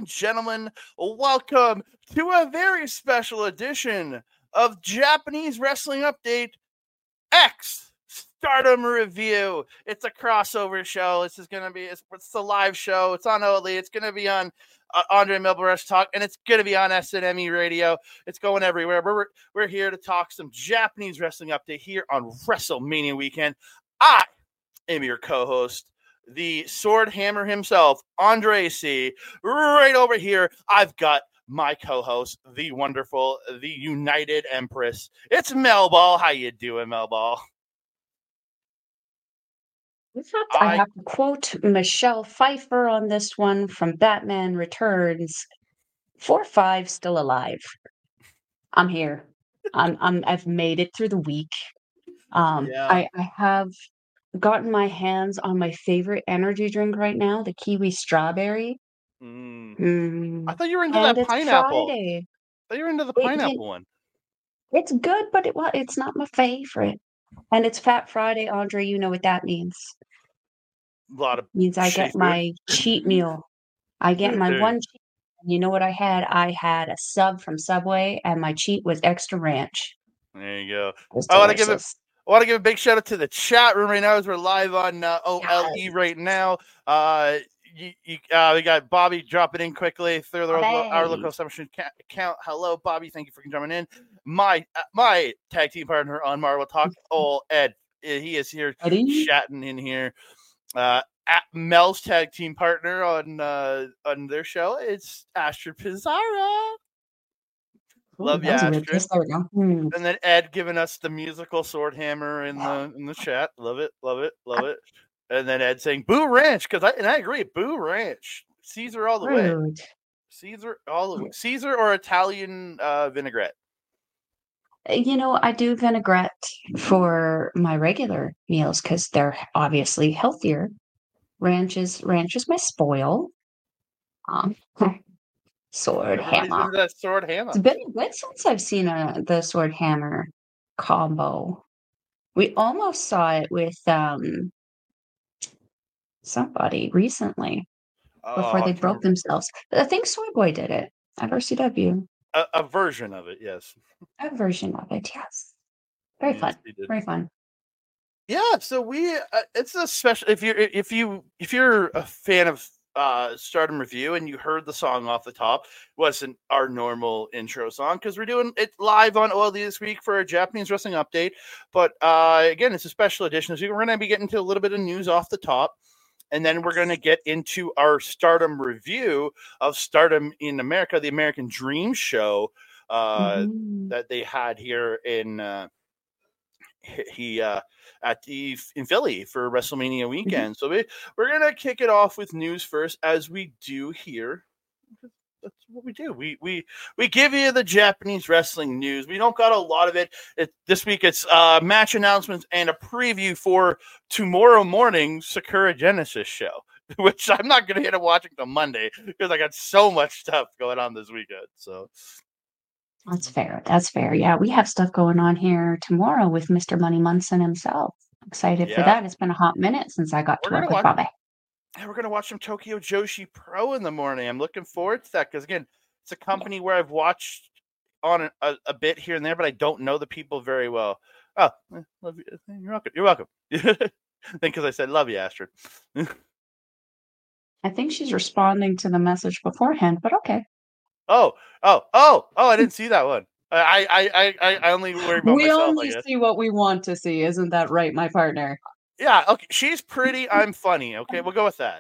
and gentlemen, welcome to a very special edition of Japanese Wrestling Update X Stardom Review. It's a crossover show. This is going to be, it's the live show. It's on OLE. It's going to be on Andre Melba Wrestling Talk, and it's going to be on SNME Radio. It's going everywhere. We're here to talk some Japanese Wrestling Update here on WrestleMania weekend. I am your co-host, the Sword Hammer himself, Andre C. Right over here, I've got my co-host, the wonderful, the United Empress. It's Mel Ball. How you doing, Mel Ball? In fact, I have to quote Michelle Pfeiffer on this one from Batman Returns. 4-5, still alive. I'm here. I've made it through the week. I have gotten my hands on my favorite energy drink right now, the kiwi strawberry. I thought you were into And that it's pineapple. Friday. I thought you were into the pineapple one. It's good, but it's not my favorite. And it's Fat Friday, Andre. You know what that means. A lot of means I get my cheat meal. I get my one cheat. You know what I had? I had a sub from Subway, and my cheat was extra ranch. There you go. I want to give a big shout out to the chat room right now as we're live on OLE right now. We got Bobby dropping in quickly through our local submission account. Hello, Bobby. Thank you for jumping in. My tag team partner on Marvel Talk, Ed. He is here chatting in here. At Mel's tag team partner on their show, it's Astrid Pizarro. Love you, Astrid. There we go. And then Ed giving us the musical Sword Hammer in the chat. Love it. And then Ed saying "Boo Ranch" and I agree. Boo Ranch, Caesar all the way. Caesar all the way. Caesar or Italian vinaigrette. You know, I do vinaigrette for my regular meals because they're obviously healthier. Ranch is my spoil. Sword Hammer. That Sword Hammer. It's been a bit since I've seen the Sword Hammer combo. We almost saw it with somebody recently before they broke themselves. I think Soy Boy did it at RCW. A version of it, yes. A version of it, yes. Very fun. Very fun. Yeah, so it's a special. If you're a fan of Stardom Review and you heard the song off the top, it wasn't our normal intro song because we're doing it live on OLE this week for a Japanese wrestling update. But again, it's a special edition. So we're going to be getting to a little bit of news off the top, and then we're going to get into our Stardom review of Stardom in America, the American Dream show that they had here in in Philly for WrestleMania weekend. So we're gonna kick it off with news first, as we do here. That's what we do. We give you the Japanese wrestling news. We don't got a lot of it. This week it's match announcements and a preview for tomorrow morning's Sakura Genesis show, which I'm not gonna get to watch until Monday because I got so much stuff going on this weekend. So That's fair. Yeah, we have stuff going on here tomorrow with Mr. Money Munson himself. Excited for that. It's been a hot minute since I got to work with Bobby. Yeah, we're going to watch some Tokyo Joshi Pro in the morning. I'm looking forward to that because, again, it's a company where I've watched on a bit here and there, but I don't know the people very well. Oh, love you. You're welcome. Because I said love you, Astrid. I think she's responding to the message beforehand, but okay. Oh! I didn't see that one. I only worry about myself. We only see what we want to see, isn't that right, my partner? Yeah. Okay. She's pretty. I'm funny. Okay, we'll go with that.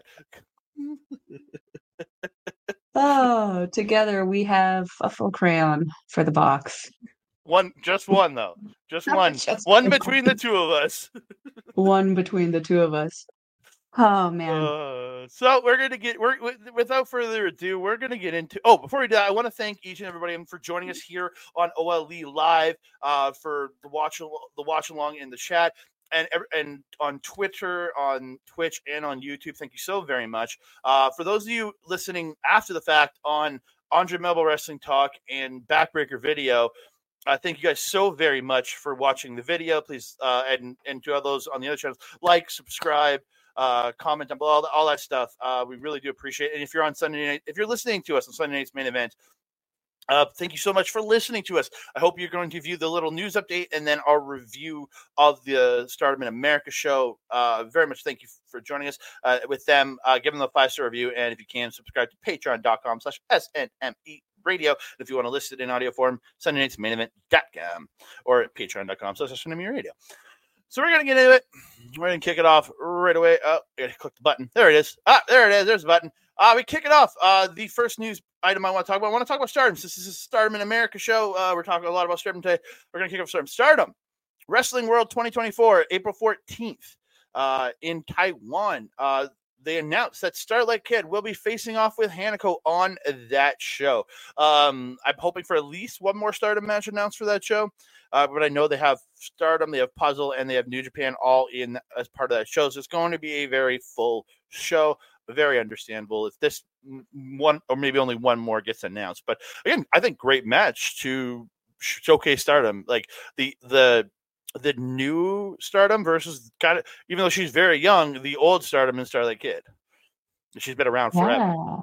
Oh, together we have a full crayon for the box. Just one though. Just one. One between the two of us. One between the two of us. Oh man! So we're gonna without further ado, we're gonna get into. Before we do that, I want to thank each and everybody for joining us here on OLE Live for the watch along in the chat and on Twitter, on Twitch, and on YouTube. Thank you so very much. For those of you listening after the fact on Andre Melba Wrestling Talk and Backbreaker Video. Thank you guys so very much for watching the video. Please, and to all those on the other channels, like, subscribe, comment down below, all that stuff. We really do appreciate it. And if you're on Sunday night, if you're listening to us on Sunday night's main event, thank you so much for listening to us. I hope you're going to view the little news update and then our review of the Stardom in America show. Very much thank you for joining us with them. Give them a 5-star review. And if you can, subscribe to patreon.com/SNME radio. And if you want to listen in audio form, Sunday night's main event.com or at patreon.com/SNME radio. So we're going to get into it. We're going to kick it off right away. Oh, I got to click the button. There it is. There it is. There's the button. We kick it off. The first news item I want to talk about Stardom. This is a Stardom in America show. We're talking a lot about Stardom today. We're going to kick off Stardom. Wrestling World 2024, April 14th in Taiwan. They announced that Starlight Kid will be facing off with Hanako on that show. I'm hoping for at least one more Stardom match announced for that show. But I know they have Stardom, they have Puzzle, and they have New Japan all in as part of that show. So it's going to be a very full show. Very understandable if this one or maybe only one more gets announced. But again, I think great match to showcase Stardom. Like the new Stardom versus kind of, even though she's very young, the old Stardom and Starlight Kid. She's been around forever. Yeah,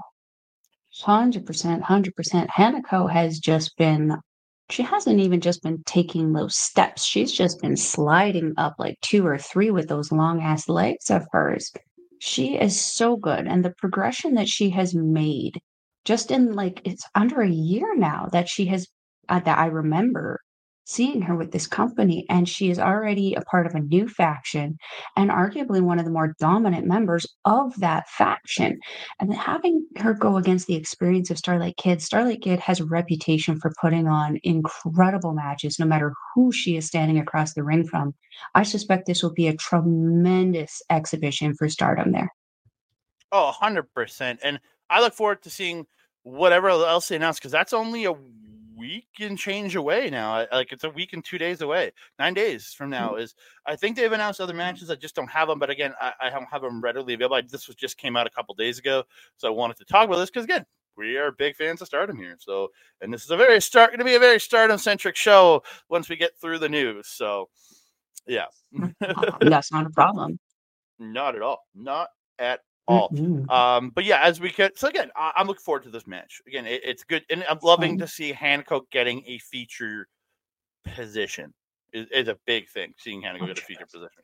100%. Hanako has just been, she hasn't even just been taking those steps. She's just been sliding up like 2 or 3 with those long ass legs of hers. She is so good. And the progression that she has made just in like, it's under a year now that she has, that I remember seeing her with this company, and she is already a part of a new faction and arguably one of the more dominant members of that faction. And having her go against the experience of Starlight Kid has a reputation for putting on incredible matches no matter who she is standing across the ring from. I suspect this will be a tremendous exhibition for Stardom there. Oh, 100%. And I look forward to seeing whatever else they announce, because that's only a week and change away now. Like it's a week and 2 days away. 9 days from now is, I think they've announced other matches. I just don't have them. But again, I don't have them readily available. This just came out a couple days ago. So I wanted to talk about this because again, we are big fans of Stardom here. So, and this is going to be a very Stardom centric show once we get through the news. So yeah. That's not a problem. Not at all. Not at all. But yeah, as we get, so again, I'm looking forward to this match. Again, it's good, and I'm loving to see Hanako getting a feature position. Is a big thing. Seeing Hanako get a feature position.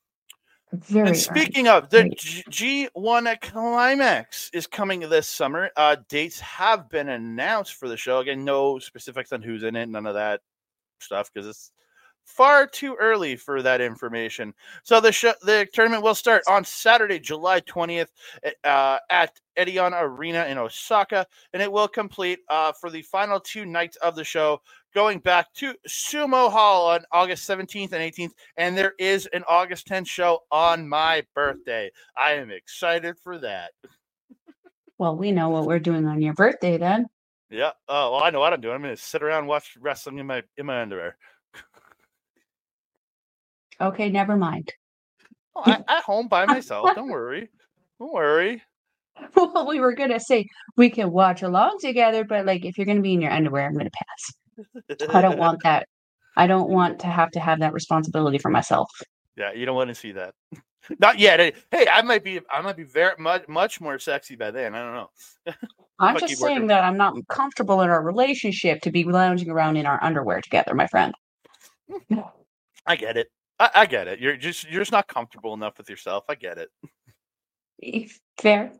Very. And speaking of the G1 Climax is coming this summer. Dates have been announced for the show. Again, no specifics on who's in it. None of that stuff because it's far too early for that information. So the tournament will start on Saturday, July 20th at Edion Arena in Osaka, and it will complete for the final 2 nights of the show, going back to Sumo Hall on August 17th and 18th, and there is an August 10th show on my birthday. I am excited for that. Well, we know what we're doing on your birthday then. Yeah. Oh, well, I know what I'm doing. I'm going to sit around and watch wrestling in my underwear. Okay, never mind. Oh, at home by myself. Don't worry. Well, we were gonna say we can watch along together, but like if you're gonna be in your underwear, I'm gonna pass. I don't want that. I don't want to have that responsibility for myself. Yeah, you don't want to see that. Not yet. Hey, I might be very much more sexy by then. I don't know. I'm just saying that I'm not comfortable in our relationship to be lounging around in our underwear together, my friend. I get it. I get it. You're just not comfortable enough with yourself. I get it. Fair.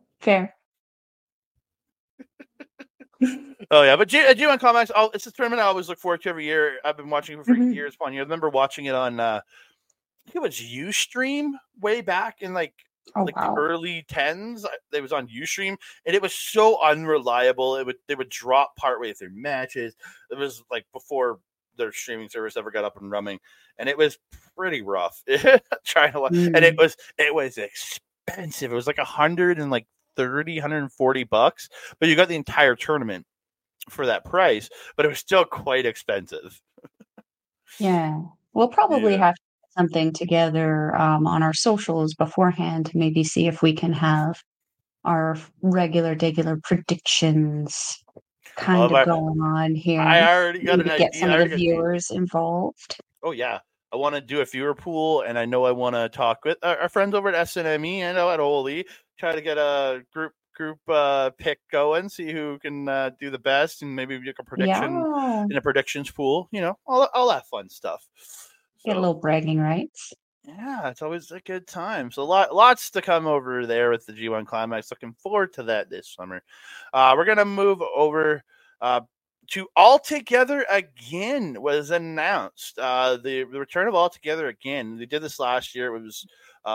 Oh yeah, but G1 Climax. It's a tournament I always look forward to every year. I've been watching it for years. I remember watching it on. I think it was Ustream way back in the early 10s. It was on Ustream, and it was so unreliable. They would drop partway through matches. It was like before their streaming service ever got up and running, and it was pretty rough trying to watch. And it was expensive. It was like $130, $140, but you got the entire tournament for that price. But it was still quite expensive. Yeah, we'll probably have to put something together on our socials beforehand to maybe see if we can have our regular predictions kind of going on here. I already got an idea. Get some of the viewers involved. Oh yeah, I want to do a viewer pool, and I know I want to talk with our friends over at SNME and at Holy, try to get a group pick going, see who can do the best, and maybe make a prediction in a predictions pool. All that fun stuff. Get a little bragging rights. Yeah, it's always a good time. So lots to come over there with the G1 Climax. Looking forward to that this summer. We're gonna move over to All Together Again was announced. The return of All Together Again. They did this last year. It was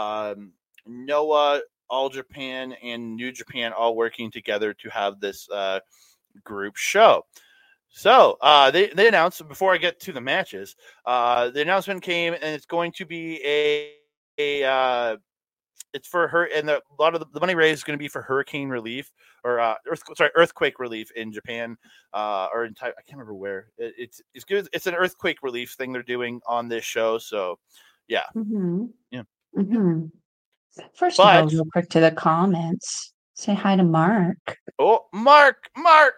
Noah, All Japan, and New Japan all working together to have this group show. So they announced, before I get to the matches, the announcement came, and it's going to be it's for her, and a lot of the money raised is going to be for hurricane relief or earthquake relief in Japan or in I can't remember where. It's good. It's an earthquake relief thing they're doing on this show. So yeah, yeah. First of all, real quick to the comments. Say hi to Mark. Oh, Mark! How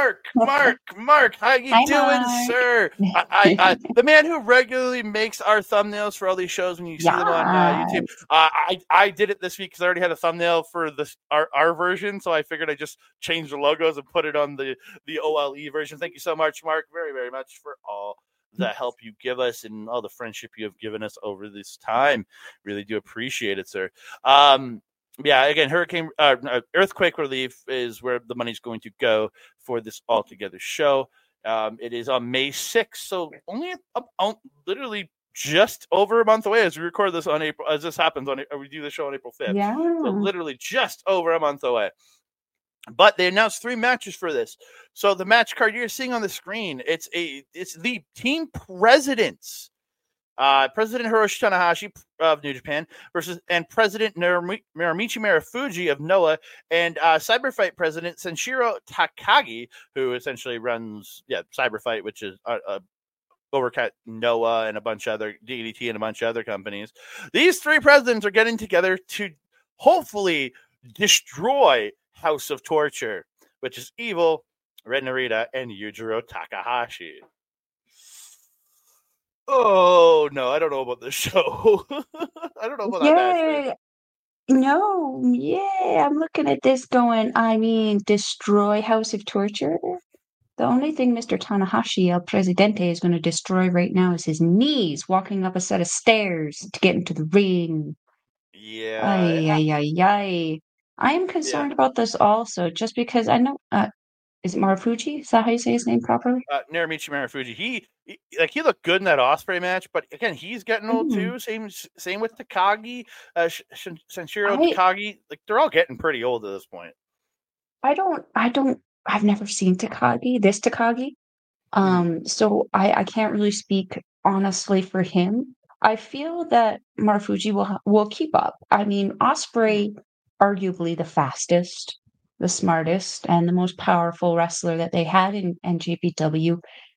you doing, Mark. Sir? I the man who regularly makes our thumbnails for all these shows when you see them on YouTube. I did it this week because I already had a thumbnail for our version, so I figured I just changed the logos and put it on the OLE version. Thank you so much, Mark, very, very much for all the help you give us and all the friendship you have given us over this time. Really do appreciate it, sir. Yeah, again, earthquake relief is where the money's going to go for this All Together show. It is on May 6th, so only literally just over a month away as we record this on April. As this happens we do the show on April 5th. Yeah, so literally just over a month away. But they announced 3 matches for this. So the match card you're seeing on the screen, it's the team presidents. President Hiroshi Tanahashi of New Japan versus President Narumichi Marufuji of Noah and Cyberfight President Senshiro Takagi, who essentially runs Cyberfight, which is overcut Noah and a bunch of other DDT and a bunch of other companies. These 3 presidents are getting together to hopefully destroy House of Torture, which is Evil, Ren Narita, and Yujiro Takahashi. Oh, no, I don't know about this show. I don't know about that match. No, I'm looking at this going, destroy House of Torture? The only thing Mr. Tanahashi, El Presidente, is going to destroy right now is his knees walking up a set of stairs to get into the ring. Yeah. I am concerned about this also, just because I know... is it Marufuji? Is that how you say his name properly? Narumichi Marufuji. He looked good in that Ospreay match, but again, he's getting old too. Same with Takagi, Senshiro Takagi. Like, they're all getting pretty old at this point. I've never seen this Takagi. So I can't really speak honestly for him. I feel that Marufuji will keep up. I mean, Ospreay, arguably the fastest, the smartest, and the most powerful wrestler that they had in NJPW.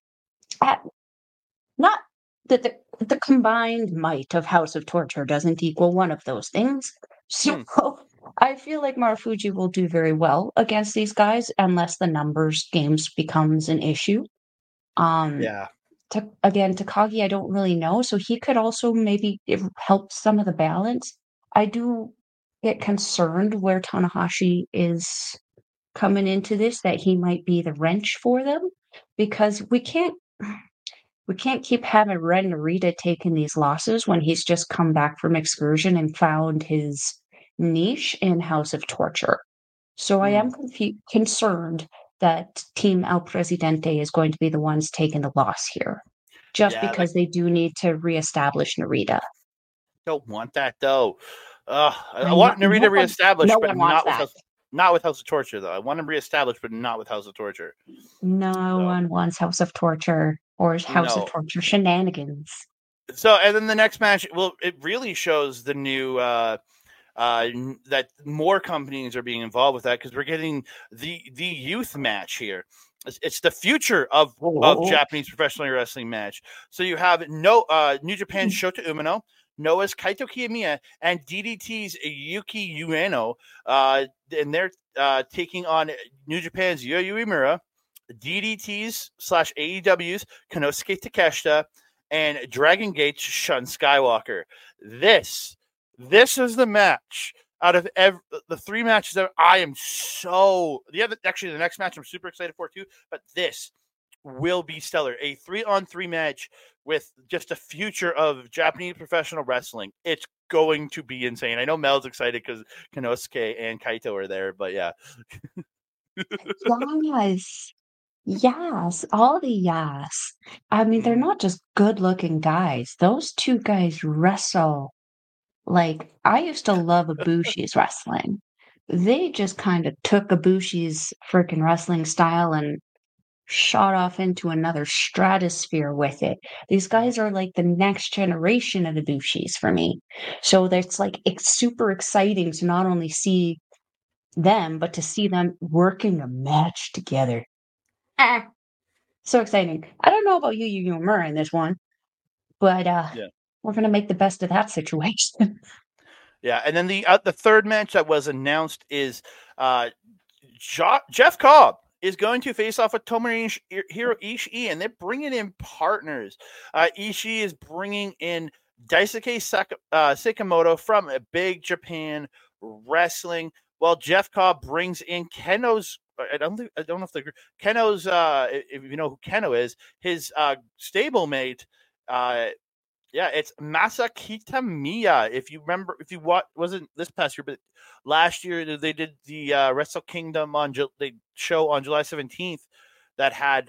Not that the combined might of House of Torture doesn't equal one of those things. So I feel like Marufuji will do very well against these guys unless the numbers games becomes an issue. Takagi, I don't really know. So he could also maybe help some of the balance. I do get concerned where Tanahashi is coming into this, that he might be the wrench for them, because we can't keep having Ren Narita taking these losses when he's just come back from excursion and found his niche in House of Torture. So I am concerned that Team El Presidente is going to be the ones taking the loss here, just because they do need to reestablish Narita. Don't want that though. I want Narita reestablished, but not with House of Torture though. I want him reestablished, but not with House of Torture. No one wants House of Torture or House of Torture shenanigans. So, and then the next match, it really shows the new that more companies are being involved with that, because we're getting the youth match here. It's the future of Japanese professional wrestling match. So you have New Japan's Shota Umino, Noah's Kaito Kiyomiya, and DDT's Yuki Ueno, and they're taking on New Japan's Yo Uemura, DDT's / AEW's Konosuke Takeshita, and Dragon Gate's Shun Skywalker. This is the match out of the three matches that I am actually the next match I'm super excited for too, but this will be stellar. A 3-on-3 match with just the future of Japanese professional wrestling. It's going to be insane. I know Mel's excited because Konosuke and Kaito are there, but yeah. Yes, all the yes. I mean, they're not just good-looking guys. Those two guys wrestle like I used to love Ibushi's wrestling. They just kind of took Ibushi's freaking wrestling style and shot off into another stratosphere with it. These guys are like the next generation of the Bushis for me. So it's like it's super exciting to not only see them, but to see them working a match together. So exciting. I don't know about you Murray in this one, but we're gonna make the best of that situation. Yeah, and then the third match that was announced is Jeff Cobb is going to face off with Tomohiro Ishii, and they're bringing in partners. Ishii is bringing in Daisuke Sakamoto from Big Japan Wrestling, while Jeff Cobb brings in Keno's. I don't know if Keno's. If you know who Keno is, his stablemate. Yeah, it's Masa Kitamiya. If you remember, wasn't this past year, but last year they did the Wrestle Kingdom show on July 17th that had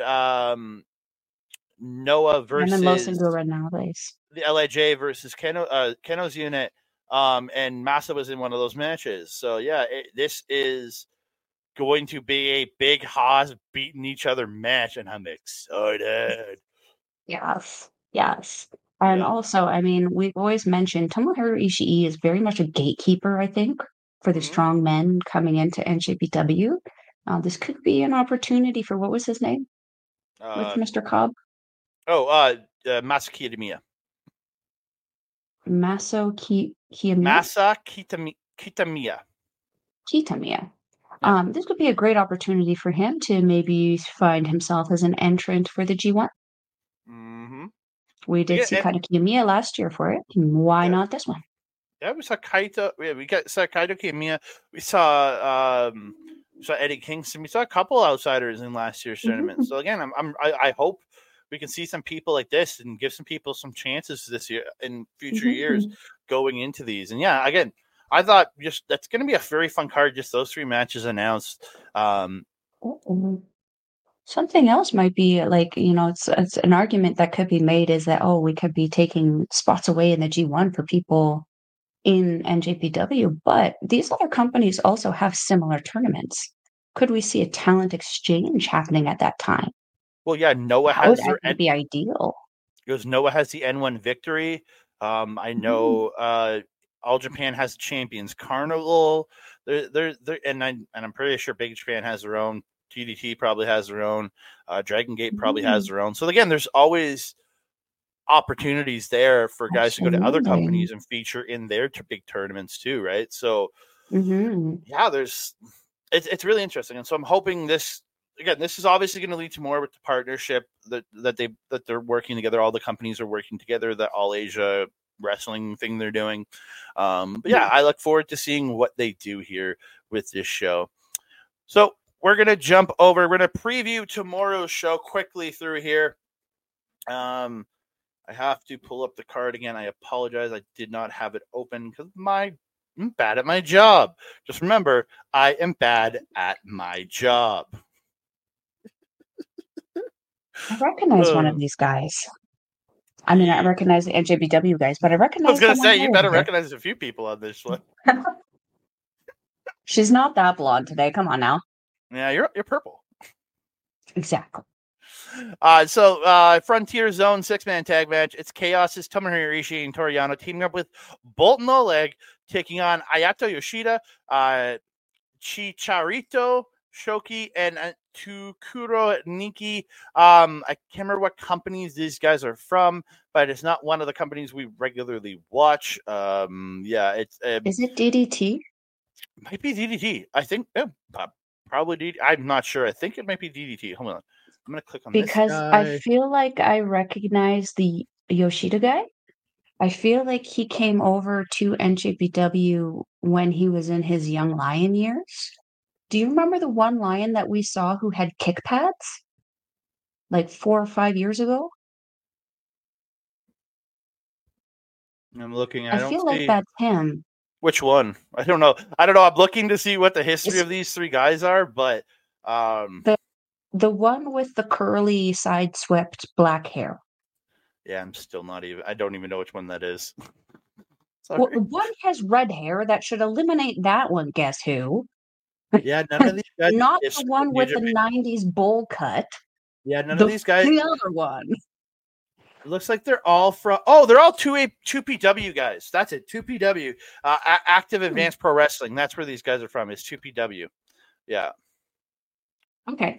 Noah versus the LIJ versus Keno's unit, and Masa was in one of those matches. So yeah, this is going to be a big Haas beating each other match, and I'm excited. Yes. And also, I mean, we've always mentioned Tomohiro Ishii is very much a gatekeeper, I think, for the strong men coming into NJPW. This could be an opportunity for, what was his name? With Mr. Cobb? Masa Kitamiya. Masa Kitamiya. This could be a great opportunity for him to maybe find himself as an entrant for the G1. We did see Kitamiya last year for it. Why not this one? Yeah, we saw Kaito. Yeah, we saw Kaito Kiyomiya. We saw Eddie Kingston. We saw a couple outsiders in last year's tournament. So again, I hope we can see some people like this and give some people some chances this year in future years going into these. And yeah, again, I thought that's going to be a very fun card. Just those three matches announced. Something else might be like, it's an argument that could be made is that, we could be taking spots away in the G1 for people in NJPW, but these other companies also have similar tournaments. Could we see a talent exchange happening at that time? Well, yeah, Noah has would be ideal. Because Noah has the N1 victory. I know All Japan has Champions Carnival. And I'm pretty sure Big Japan has their own. TDT probably has their own. Dragon Gate probably has their own. So again, there's always opportunities there for guys to go to other companies and feature in their big tournaments too, right? So yeah, it's really interesting, and so I'm hoping this is obviously going to lead to more with the partnership that they're working together. All the companies are working together. The All Asia wrestling thing they're doing. But yeah, I look forward to seeing what they do here with this show. So we're going to jump over. We're going to preview tomorrow's show quickly through here. I have to pull up the card again. I apologize. I did not have it open because I'm bad at my job. Just remember, I am bad at my job. I recognize one of these guys. I mean, I recognize the NJPW guys, but I recognize. I was going to say, you better recognize a few people on this one. She's not that blonde today. Come on now. Yeah, you're purple. Exactly. So Frontier Zone 6-man tag match. It's Chaos's Tomohiro Ishii and Toru Yano teaming up with Bolton Oleg, taking on Ayato Yoshida, Chicharito Shoki, and Tsukuro Niki. I can't remember what companies these guys are from, but it's not one of the companies we regularly watch. It's is it DDT? Might be DDT. I think probably DDT. I'm not sure. I think it might be DDT. Hold on. I'm going to click on because this I feel like I recognize the Yoshida guy. I feel like he came over to NJPW when he was in his young lion years. Do you remember the one lion that we saw who had kick pads like 4 or 5 years ago? I'm looking. I I don't feel like see that's him. which one. I don't know. I don't know. I'm looking to see what the history It's of these three guys are, but the the one with the curly side swept black hair. yeah, I'm still not even. I don't even know which one that is. Well, Sorry. one has red hair that should eliminate that one. Guess who? Yeah, none of these guys have Not the history with one New with the Japan. 90s bowl cut. Yeah, none of The these guys. the other one. It looks like they're all from. Oh, they're all two PW guys. That's it. Two PW. Active Advanced Pro Wrestling. That's where these guys are from. Is two PW. Yeah. Okay.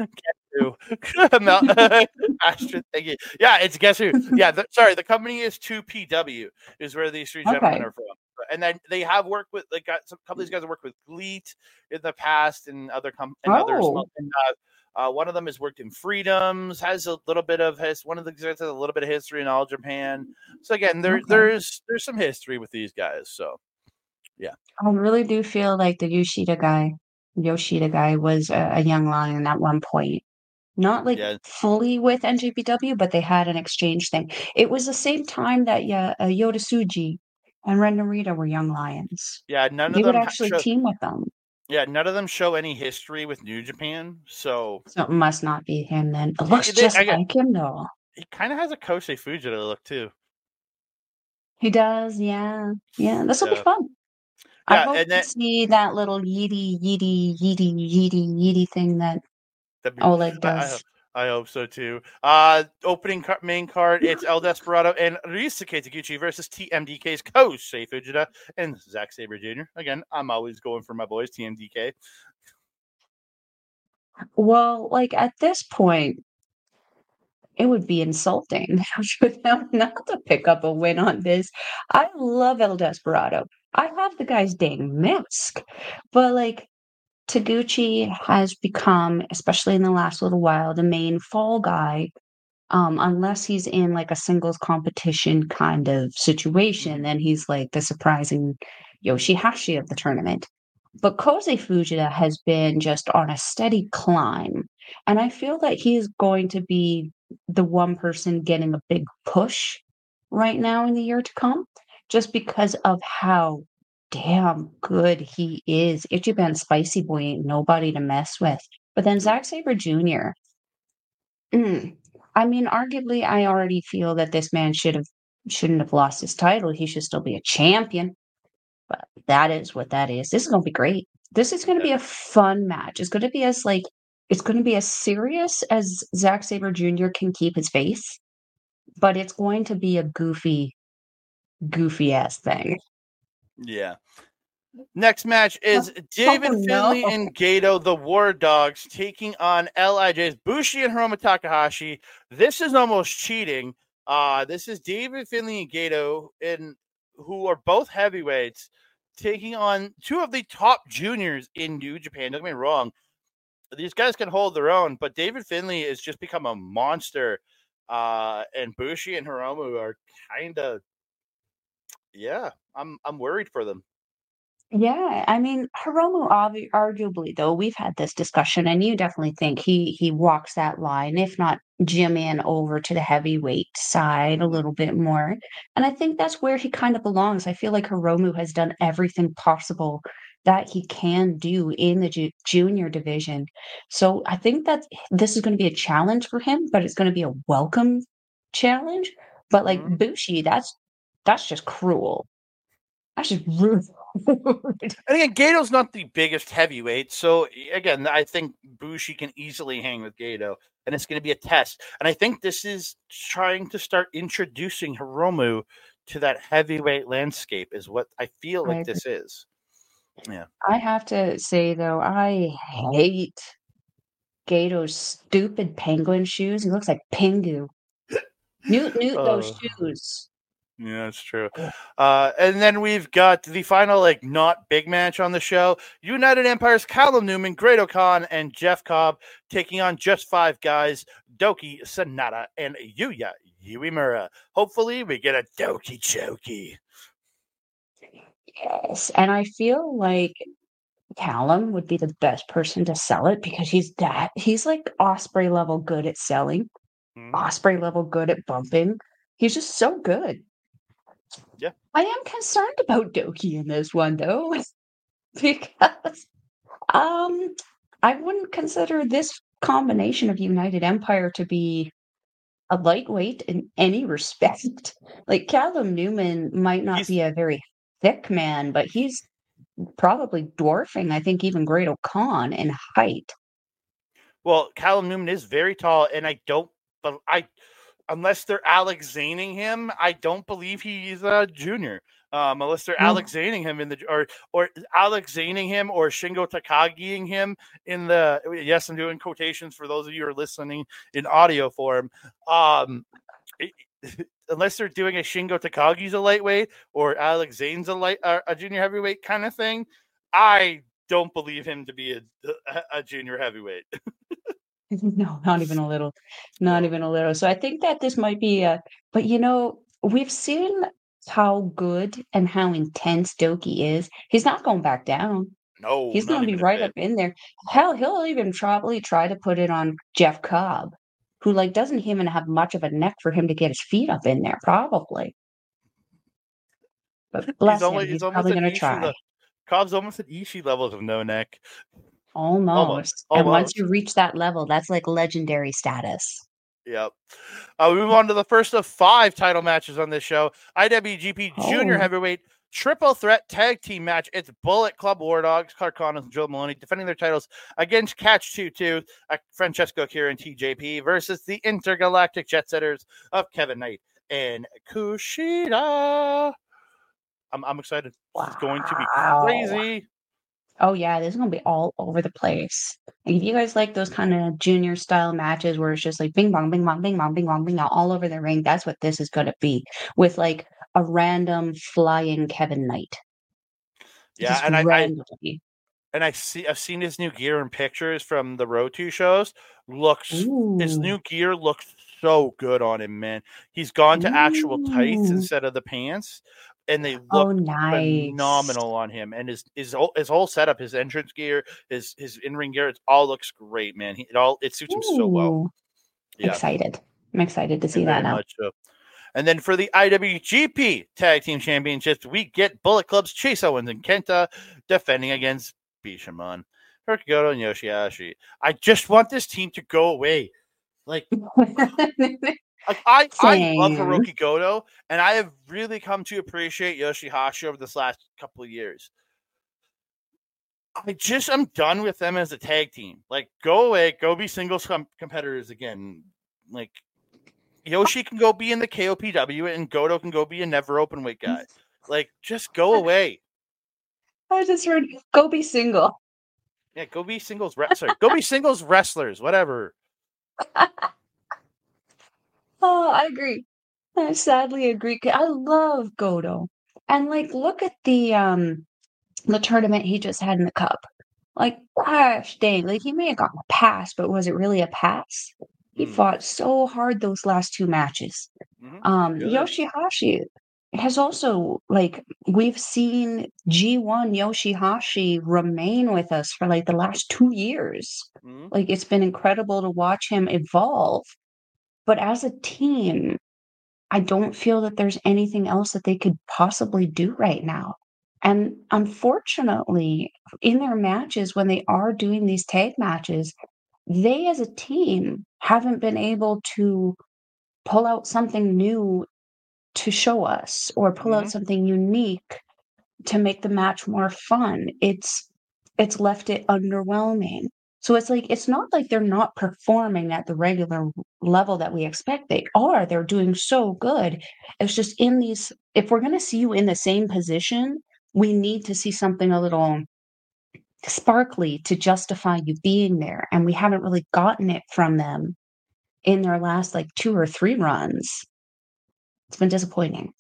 Astrid, thank you. Yeah, it's guess who. Yeah, sorry, the company is 2PW, is where these three gentlemen Okay. are from. And then they have worked with like got some couple of these guys have worked with Gleet in the past and other other Oh, small. And, one of them has worked in Freedoms, has a little bit of his. One of the guys has a little bit of history in All Japan. So again, okay. there's some history with these guys. So yeah, I really do feel like the Yoshida guy was a young lion at one point. Not like yeah, fully with NJPW, but they had an exchange thing. It was the same time that Yoda Tsuji and Ren Narita were young lions. yeah. None of They would them actually show. team with them. Yeah, none of them show any history with New Japan. So So it must not be him then. It looks just I like him though. he kind of has a Kosei Fujita look too. He does, yeah. Yeah, this will be Yeah, fun. I yeah, hope and to then see that little yeety thing that that'd be, Oleg I, does. I hope so too. Opening main card, it's El Desperado and Ryusuke Taguchi versus TMDK's Kosei Fujita and Zack Sabre Jr. Again, I'm always going for my boys TMDK. Well, like at this point, it would be insulting for them not to pick up a win on this. I love El Desperado. I have the guy's dang mask, but like Taguchi has become, especially in the last little while, the main fall guy. Unless he's in like a singles competition kind of situation, then he's like the surprising Yoshihashi of the tournament. But Kosei Fujita has been just on a steady climb. And I feel that he is going to be the one person getting a big push right now in the year to come, just because of how damn good he is. Ichiban Spicy Boy ain't nobody to mess with. But then Zack Sabre Jr. I mean, arguably, I already feel that this man shouldn't have lost his title. He should still be a champion. But that is what that is. This is gonna be great. This is gonna Yeah, be a fun match. It's gonna be as serious as Zack Sabre Jr. can keep his face, but it's going to be a goofy ass thing. yeah. Next match is Oh David no. Finlay and Gato, the War Dogs, taking on LIJ's Bushi and Hiroma Takahashi. This is almost cheating. This is David Finlay and Gato, who are both heavyweights, taking on two of the top juniors in New Japan. Don't get me wrong. These guys can hold their own, but David Finlay has just become a monster. And Bushi and Hiromu are kind of, yeah, I'm worried for them. Yeah, I mean, Hiromu arguably though, we've had this discussion, and you definitely think he walks that line, if not Jim in over to the heavyweight side a Mhm. little bit more. And I think that's where he kind of belongs. I feel like Hiromu has done everything possible that he can do in the junior division. So I think that this is going to be a challenge for him, but it's going to be a welcome challenge. But like Mhm. Bushi, that's just cruel. That's just rude. And again, Gato's not the biggest heavyweight, so again, I think Bushi can easily hang with Gato, and it's going to be a test. And I think this is trying to start introducing Hiromu to that heavyweight landscape, is what I feel I like agree. this is. Yeah. I have to say though, I hate Gato's stupid penguin shoes. He looks like Pingu. Newt those Uh, shoes. Yeah, that's true. And then we've got the final, like, not big match on the show. United Empire's Callum Newman, Great-O-Khan, and Jeff Cobb taking on just five guys, Doki Sanada and Yuya Uemura. Hopefully we get a Doki Choki. Yes, and I feel like Callum would be the best person to sell it because he's like Osprey level good at selling, Osprey level good at bumping. He's just so good. Yeah. I am concerned about Doki in this one though, because I wouldn't consider this combination of United Empire to be a lightweight in any respect. Like Callum Newman might not be a very thick man, but he's probably dwarfing, I think, even Great-O-Khan in height. Well, Callum Newman is very tall, and unless they're Alex Zaning him, I don't believe he's a junior. Unless they're Alex Zaning him or Alex Zaning him or Shingo Takagiing him in the, yes, I'm doing quotations for those of you who are listening in audio form. Unless they're doing a Shingo Takagi's a lightweight or Alex Zane's a junior heavyweight kind of thing, I don't believe him to be a junior heavyweight. No, not even a little. Not even a little. So I think that this might be but we've seen how good and how intense Doki is. He's not going back down. No, he's going to be right up in there. Hell, he'll even probably try to put it on Jeff Cobb, who doesn't even have much of a neck for him to get his feet up in there, probably. But bless him, he's probably going to try. Cobb's almost at Ishii levels of no neck. Almost. And once you reach that level, that's like legendary status. Yep. We move on to the first of 5 title matches on this show. IWGP Junior Heavyweight Triple Threat Tag Team match. It's Bullet Club War Dogs, Clark Connors and Joe Maloney, defending their titles against Catch 2-2, Francesco Akira and TJP versus the Intergalactic Jet Setters of Kevin Knight and Kushida. I'm excited. Wow. It's going to be crazy. Oh, yeah, this is going to be all over the place. If you guys like those kind of junior style matches where it's just like bing, bong, bing, bong, bing, bong, bing, bong, bing, all over the ring, that's what this is going to be with a random flying Kevin Knight. Yeah, I've seen his new gear in pictures from the Road 2 shows. His new gear looks so good on him, man. He's gone to actual tights instead of the pants. And they look phenomenal on him, and his whole setup, his entrance gear, his in-ring gear, it all looks great, man. It suits him so well. Yeah. I'm excited to see that now. So. And then for the IWGP Tag Team Championships, we get Bullet Club's Chase Owens and Kenta defending against Bishamon, Hirooki and Yoshihashi. I just want this team to go away. I love Hirooki Goto, and I have really come to appreciate Yoshihashi over this last couple of years. I'm done with them as a tag team. Go away, go be singles competitors again. Yoshi can go be in the KOPW, and Goto can go be a never openweight guy. Just go away. I just heard go be single. Yeah, go be singles wrestlers. Go be singles wrestlers, whatever. Oh, I agree. I sadly agree. I love Goto. And look at the tournament he just had in the cup. Gosh dang, he may have gotten a pass, but was it really a pass? He fought so hard those last 2 matches. Yoshihashi has also we've seen G1 Yoshihashi remain with us for the last 2 years. It's been incredible to watch him evolve. But as a team, I don't feel that there's anything else that they could possibly do right now. And unfortunately, in their matches, when they are doing these tag matches, they as a team haven't been able to pull out something new to show us or pull out something unique to make the match more fun. It's left it underwhelming. So it's not like they're not performing at the regular level that we expect. They are. They're doing so good. It's just if we're going to see you in the same position, we need to see something a little sparkly to justify you being there. And we haven't really gotten it from them in their last 2 or 3 runs. It's been disappointing.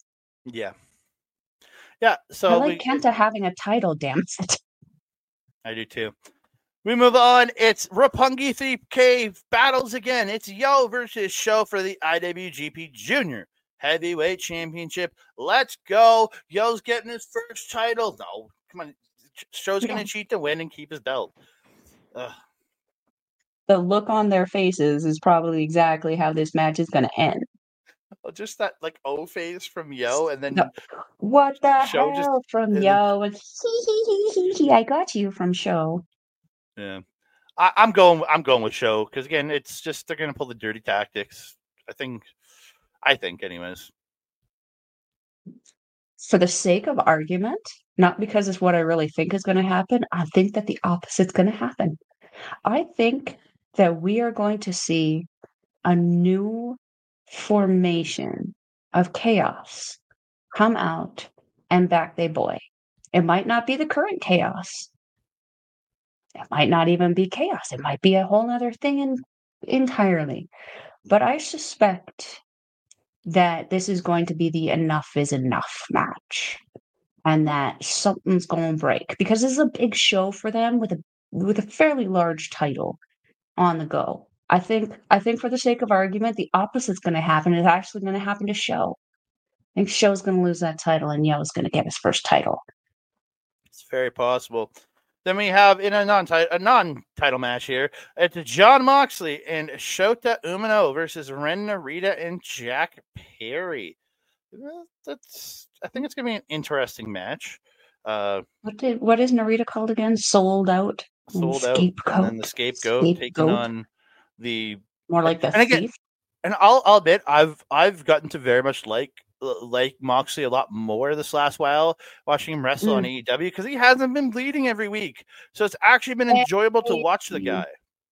Yeah. Yeah. So I like Kenta having a title, damn it. I do too. We move on. It's Roppongi 3K battles again. It's Yo versus Sho for the IWGP Junior Heavyweight Championship. Let's go. Yo's getting his first title. No, come on. Sho's going to cheat to win and keep his belt. Ugh. The look on their faces is probably exactly how this match is going to end. Well, just that like O face from Yo, and then what the Sho hell from Yo, and he, I got you from Sho. Yeah, I'm going with Sho because again, it's just they're going to pull the dirty tactics. I think, anyways. For the sake of argument, not because it's what I really think is going to happen, I think that the opposite's going to happen. I think that we are going to see a new formation of chaos come out and back they boy. It might not be the current chaos. It might not even be chaos. It might be a whole other thing entirely. But I suspect that this is going to be the enough is enough match. And that something's going to break. Because this is a big show for them with a fairly large title on the go. I think for the sake of argument, the opposite's going to happen. It's actually going to happen to Sho. I think Sho's going to lose that title, and Yo's going to get his first title. It's very possible. Then we have in a non-title match here, it's Jon Moxley and Shota Umino versus Ren Narita and Jack Perry. I think it's going to be an interesting match. What is Narita called again? Sold Out. Scapegoat. And then the scapegoat taking on the more like the thief. Again, and I'll admit I've gotten to very much like Moxley a lot more this last while watching him wrestle on AEW because he hasn't been bleeding every week, so it's actually been enjoyable to watch the guy.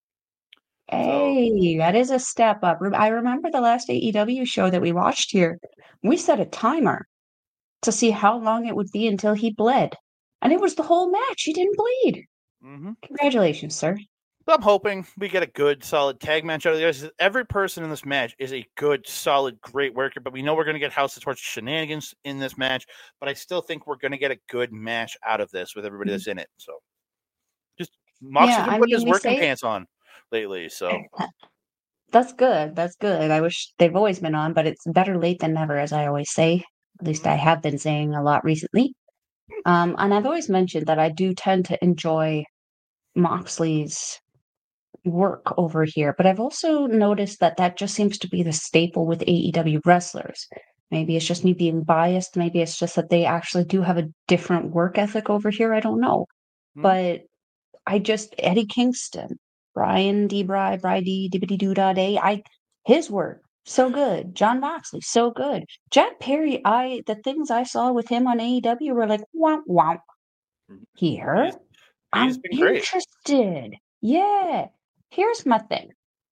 Hey, that is a step up. I remember the last AEW show that we watched here. We set a timer to see how long it would be until he bled, and it was the whole match. He didn't bleed. Mm-hmm. Congratulations, sir. I'm hoping we get a good, solid tag match out of the guys. Every person in this match is a good, solid, great worker, but we know we're going to get House of Torch shenanigans in this match, but I still think we're going to get a good match out of this with everybody that's in it. So, just Moxley's been putting his working pants on lately, so. That's good. That's good. I wish they've always been on, but it's better late than never, as I always say. At least I have been saying a lot recently. And I've always mentioned that I do tend to enjoy Moxley's work over here, but I've also noticed that just seems to be the staple with AEW wrestlers. Maybe it's just me being biased. Maybe it's just that they actually do have a different work ethic over here. I don't know. But Eddie Kingston, Brian D. Bry D. Dibbity Doo Da Day, his work, so good. Jon Moxley, so good. Jack Perry, the things I saw with him on AEW were like, wow, wow. Here, I'm interested. Yeah. Here's my thing.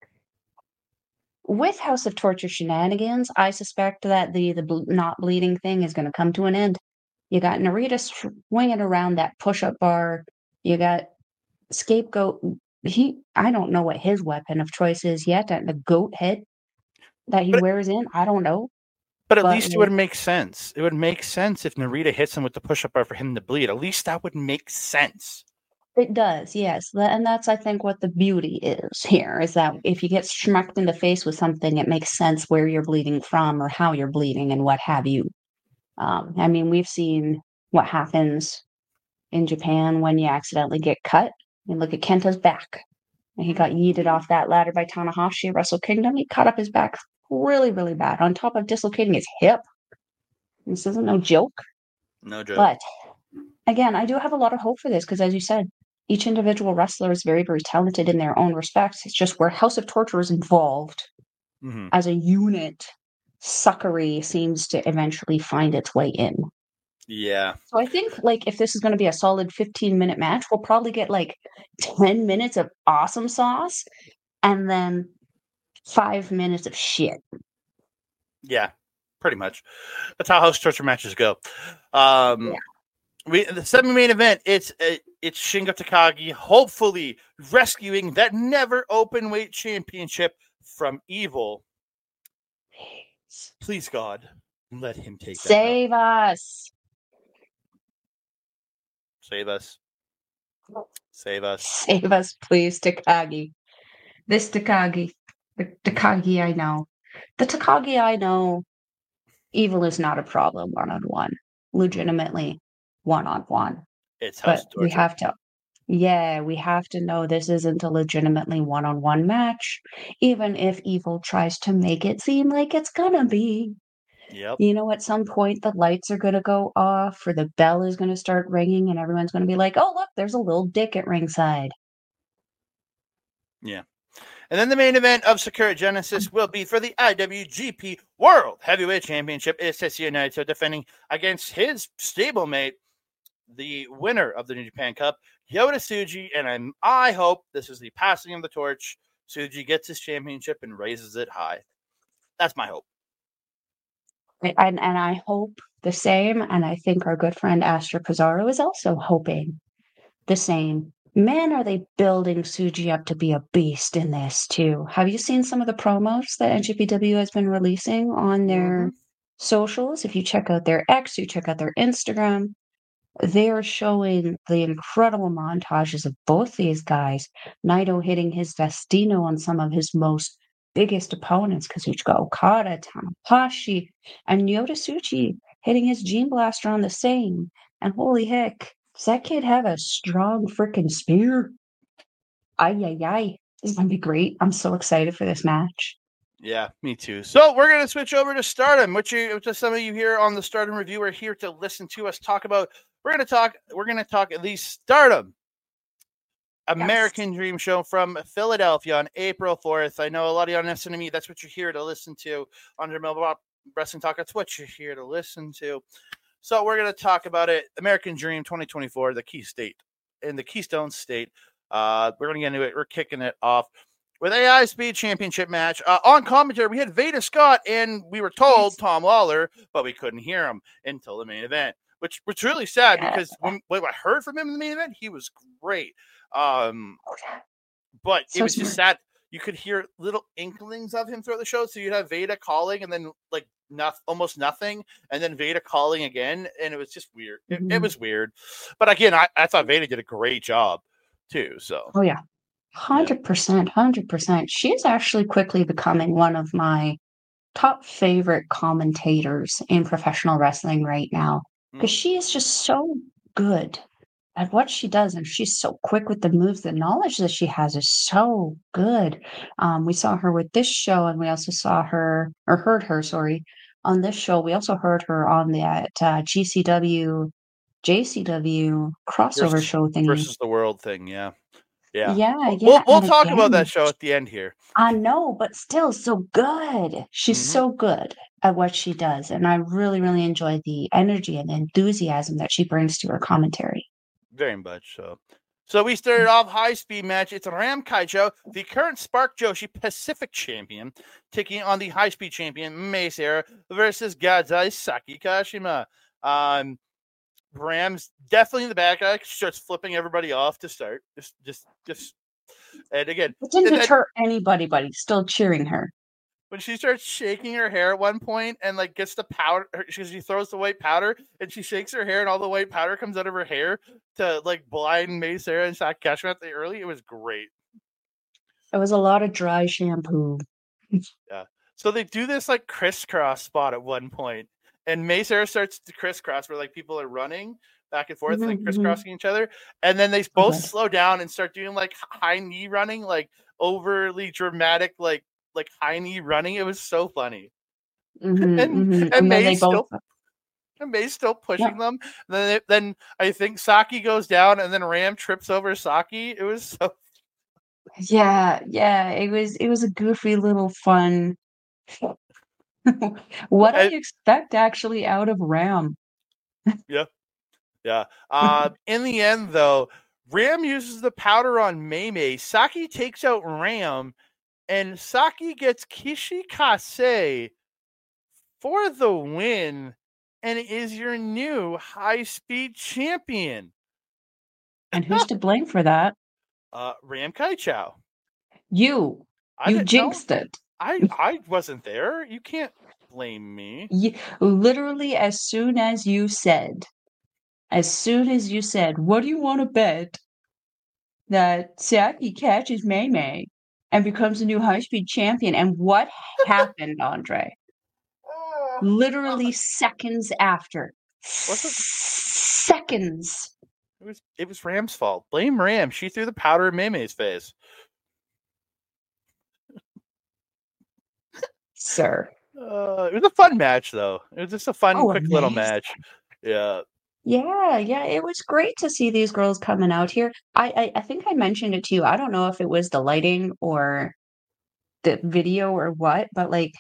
With House of Torture shenanigans, I suspect that the not bleeding thing is going to come to an end. You got Narita swinging around that push-up bar. You got Scapegoat. I don't know what his weapon of choice is yet. The goat head that he wears in. I don't know. But at least it would make sense. It would make sense if Narita hits him with the push-up bar for him to bleed. At least that would make sense. It does, yes. And that's, I think, what the beauty is here, is that if you get schmucked in the face with something, it makes sense where you're bleeding from or how you're bleeding and what have you. I mean, we've seen what happens in Japan when you accidentally get cut. And look at Kenta's back. And he got yeeted off that ladder by Tanahashi at Wrestle Kingdom. He cut up his back really, really bad, on top of dislocating his hip. This isn't no joke. No joke. But, again, I do have a lot of hope for this, because as you said, each individual wrestler is very, very talented in their own respects. It's just where House of Torture is involved as a unit, suckery seems to eventually find its way in. Yeah. So I think, if this is going to be a solid 15-minute match, we'll probably get, 10 minutes of awesome sauce and then 5 minutes of shit. Yeah, pretty much. That's how House of Torture matches go. The semi-main event, it's Shingo Takagi hopefully rescuing that never open weight championship from Evil. Please, God. Let him take that. Save us. Save us. Save us. Save us, please, Takagi. This Takagi. The Takagi I know. The Takagi I know. Evil is not a problem one-on-one. Legitimately one-on-one. It's but we have to know this isn't a legitimately one-on-one match, even if Evil tries to make it seem like it's gonna be. Yep. You know, at some point the lights are gonna go off or the bell is gonna start ringing and everyone's gonna be like, oh look, there's a little dick at ringside. Yeah. And then the main event of Sakura Genesis will be for the IWGP World Heavyweight Championship. It's Tetsuya Naito defending against his stablemate, the winner of the New Japan Cup, Yota Tsuji. And I hope this is the passing of the torch. Tsuji gets his championship and raises it high. That's my hope. And I hope the same. And I think our good friend Astra Pizarro is also hoping the same. Man, are they building Tsuji up to be a beast in this too. Have you seen some of the promos that NJPW has been releasing on their socials? If you check out their X, you check out their Instagram, they are showing the incredible montages of both these guys. Naito hitting his Destino on some of his most biggest opponents, Kazuchika Okada, Tanahashi, and Yota Tsuji hitting his Gene Blaster on the same. And holy heck, does that kid have a strong freaking spear? Ay. This is going to be great. I'm so excited for this match. Yeah, me too. So we're going to switch over to Stardom, which some of you here on the Stardom Review are here to listen to us talk about. We're going to talk the Stardom American Dream Show from Philadelphia on April 4th. I know a lot of y'all listen to me. That's what you're here to listen to on Jamal Wrestling Talk. That's what you're here to listen to. So we're going to talk about it. American Dream 2024, the Keystone State. We're going to get into it. We're kicking it off with AI Speed Championship match. On commentary, we had Veda Scott, and we were told Tom Lawler, but we couldn't hear him until the main event, which was really sad because when I heard from him in the main event, he was great. But it was just sad. You could hear little inklings of him throughout the show. So you'd have Veda calling and then like almost nothing, and then Veda calling again, and it was just weird. It was weird. But again, I thought Veda did a great job too. So 100%. She's actually quickly becoming one of my top favorite commentators in professional wrestling right now, because she is just so good at what she does, and she's so quick with the moves. The knowledge that she has is so good. We saw her with this show, and we also saw her, or heard her, sorry, on this show. We also heard her on that JCW crossover show thingy. Versus the World thing, yeah. Yeah. We'll talk about that show at the end here. I know, but still so good. She's so good at what she does, and I really, really enjoy the energy and the enthusiasm that she brings to her commentary. Very much so. So we started off high-speed match. It's Ram Kaicho, the current Spark Joshi Pacific champion, taking on the high-speed champion Mace Era versus Gadzai Saki Kashima. Ram's definitely in the back. She starts flipping everybody off to start. Just. And again, it didn't deter anybody, but he's still cheering her. When she starts shaking her hair at one point and like gets the powder, she throws the white powder and she shakes her hair and all the white powder comes out of her hair to like blind Mace Era and Saki Kashima at the early. It was great. It was a lot of dry shampoo. Yeah. So they do this like crisscross spot at one point, and Mace Era starts to crisscross where like people are running back and forth, like crisscrossing each other, and then they both slow down and start doing like high knee running, like overly dramatic, like high knee running. It was so funny. And Mace still pushing them. Then I think Saki goes down, and then Ram trips over Saki. It was so. Yeah. It was a goofy little fun. What do you expect actually out of Ram? Yeah. In the end, though, Ram uses the powder on Mei. Saki takes out Ram, and Saki gets Kishikase for the win, and is your new high-speed champion. And who's to blame for that? Ram Kaicho. You jinxed it. I wasn't there. You can't blame me. Literally, as soon as you said, what do you want to bet that Saki catches May May and becomes a new high-speed champion? And what happened, Andre? Literally seconds after. Was it? Seconds. It was Ram's fault. Blame Ram. She threw the powder in Maymay's face. Sir. It was a fun match, though. It was just a fun, quick little match. Yeah. Yeah, it was great to see these girls coming out here. I think I mentioned it to you. I don't know if it was the lighting or the video or what, but like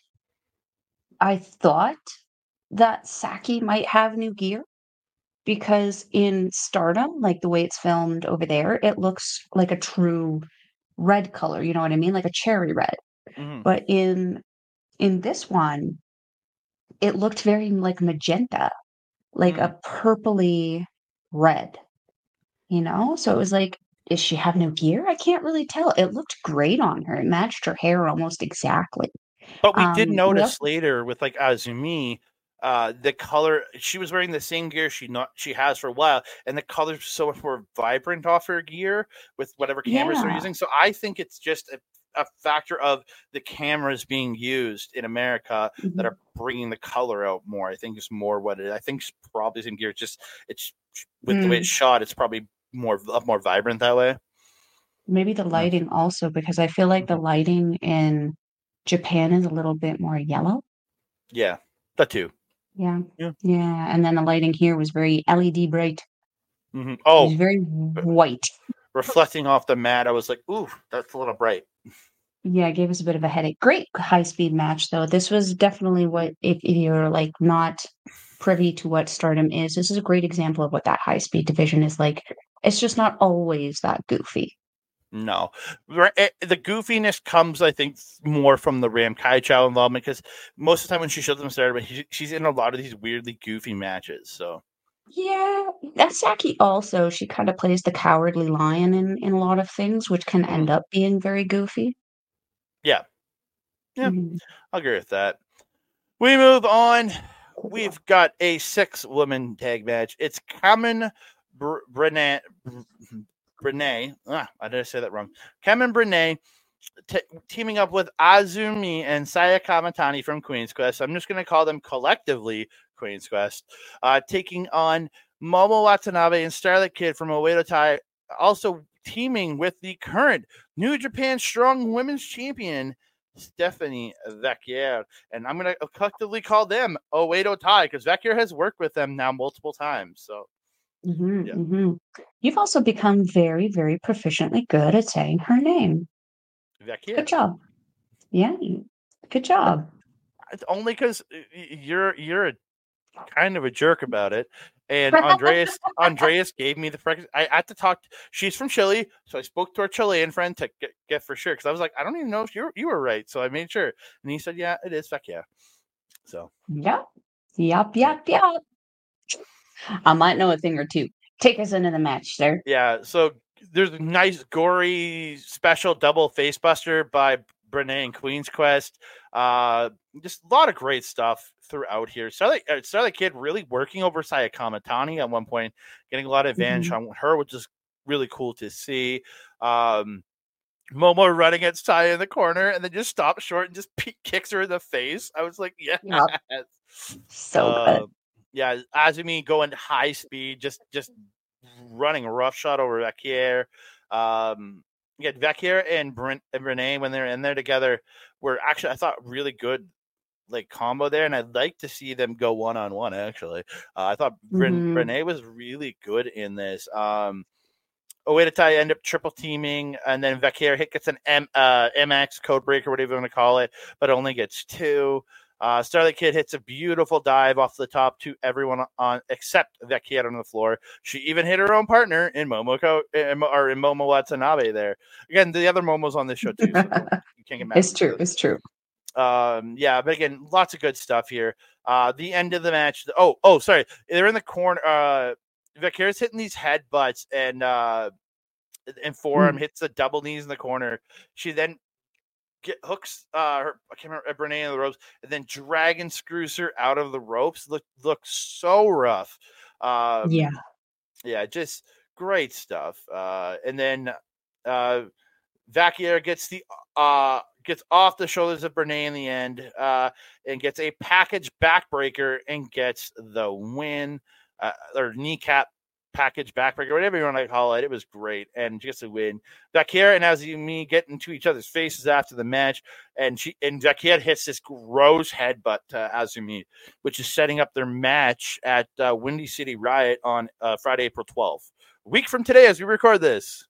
I thought that Saki might have new gear because in Stardom, like the way it's filmed over there, it looks like a true red color, you know what I mean? Like a cherry red. Mm-hmm. But in this one, it looked very like magenta, like a purpley red, you know? So it was like, does she have no gear? I can't really tell. It looked great on her. It matched her hair almost exactly. But we did notice later with like Azumi, the color, she was wearing the same gear she has for a while, and the color's so much more vibrant off her gear with whatever cameras they're using. So I think it's just a factor of the cameras being used in America that are bringing the color out more. I think it's more what it is. I think it's probably the same gear. It's with the way it's shot, it's probably more vibrant that way. Maybe the lighting also, because I feel like the lighting in Japan is a little bit more yellow. Yeah, that too. Yeah. And then the lighting here was very LED bright. Mm-hmm. Oh, it was very white. Reflecting off the mat, I was like, ooh, that's a little bright. Yeah, it gave us a bit of a headache. Great high-speed match, though. This was definitely what, if you're like not privy to what Stardom is, this is a great example of what that high-speed division is like. It's just not always that goofy. No, the goofiness comes, I think, more from the Ram Kaichou involvement, because most of the time when she shows them Stardom, she's in a lot of these weirdly goofy matches. So yeah, Saki also, she kind of plays the cowardly lion in a lot of things, which can end up being very goofy. Yeah, I'll agree with that. We move on. We've got a 6-woman tag match. It's Cameron Brene. I did say that wrong. Cameron Brene teaming up with Azumi and Saya Kamatani from Queen's Quest. I'm just going to call them collectively Queen's Quest. Taking on Momo Watanabe and Starlight Kid from Oedo Tai. Also teaming with the current New Japan Strong Women's Champion, Stephanie Vecchier. And I'm going to collectively call them Oedo Tai, because Vecchier has worked with them now multiple times. So You've also become very, very proficiently good at saying her name. Vecchier. Good job. Yeah, good job. It's only because you're a kind of a jerk about it. And Andreas gave me the correct. I had to talk. She's from Chile, so I spoke to our Chilean friend to get for sure, because I was like, I don't even know if you were right. So I made sure, and he said, yeah, it is Vecchier. So yep. I might know a thing or two. Take us into the match, sir. Yeah, so there's a nice, gory, special double facebuster by Brene and Queen's Quest. Just a lot of great stuff throughout here. Starlight Kid really working over Saya Kamatani at one point, getting a lot of advantage on her, which is really cool to see. Momo running at Saya in the corner and then just stops short and just kicks her in the face. I was like, yeah. Yep. So good. Yeah, Azumi going high speed, just running a rough shot over Vecchier. Vecchier and Renee, when they're in there together, were actually, I thought, really good like combo there, and I'd like to see them go one-on-one, actually. I thought Renee was really good in this. Oedo Tai end up triple teaming, and then Vecchier gets an MX code breaker, whatever you want to call it, but only gets 2. Starlight Kid hits a beautiful dive off the top to everyone on except Vecchier on the floor. She even hit her own partner in Momo Watanabe there. Again, the other Momo's on this show too, so you can't get mad. It's true. But again, lots of good stuff here. The end of the match. Sorry. They're in the corner. Vecchier's hitting these headbutts, and forearm hits the double knees in the corner. She then hooks her, I can't remember, Renee in the ropes, and then dragon screws her out of the ropes. Looks so rough. Yeah. Yeah, just great stuff. And then Vaquier gets off the shoulders of Brene in the end, and gets a package backbreaker and gets the win, or kneecap package backbreaker, whatever you want to call it. It was great, and she gets a win. Vaquier and Azumi get into each other's faces after the match, and Vaquier hits this gross headbutt to Azumi, which is setting up their match at Windy City Riot on Friday, April 12th. A week from today, as we record this.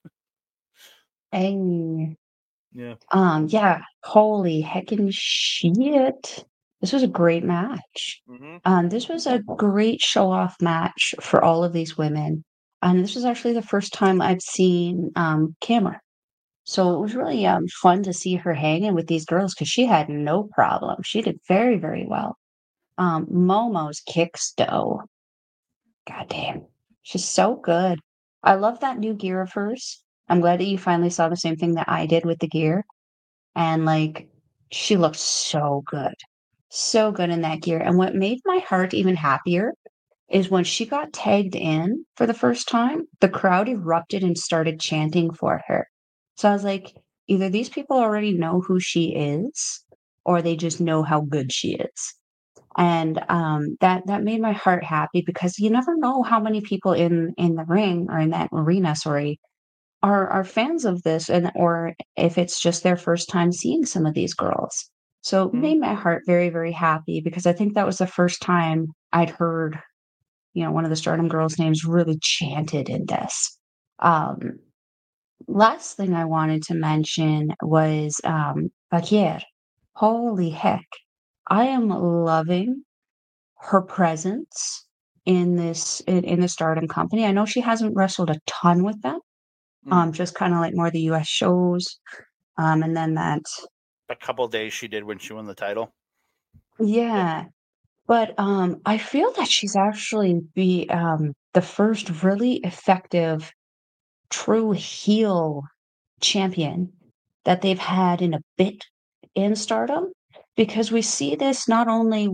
Hey. Yeah. Yeah. Holy heckin' shit. This was a great match. Mm-hmm. This was a great show-off match for all of these women. And this was actually the first time I've seen Cameron. So it was really fun to see her hanging with these girls because she had no problem. She did very, very well. Momo's kicks, though. Goddamn. She's so good. I love that new gear of hers. I'm glad that you finally saw the same thing that I did with the gear. And like, she looked so good. So good in that gear. And what made my heart even happier is when she got tagged in for the first time, the crowd erupted and started chanting for her. So I was like, either these people already know who she is, or they just know how good she is. And that made my heart happy because you never know how many people in the ring or in that arena, sorry, are fans of this, and or if it's just their first time seeing some of these girls. So it made my heart very, very happy because I think that was the first time I'd heard, one of the Stardom girls' names really chanted in this. Last thing I wanted to mention was Vaquier. Holy heck. I am loving her presence in the Stardom company. I know she hasn't wrestled a ton with them. Just kind of like more the US shows. And then that a couple days she did when she won the title. Yeah. But I feel that she's actually the first really effective true heel champion that they've had in a bit in Stardom, because we see this not only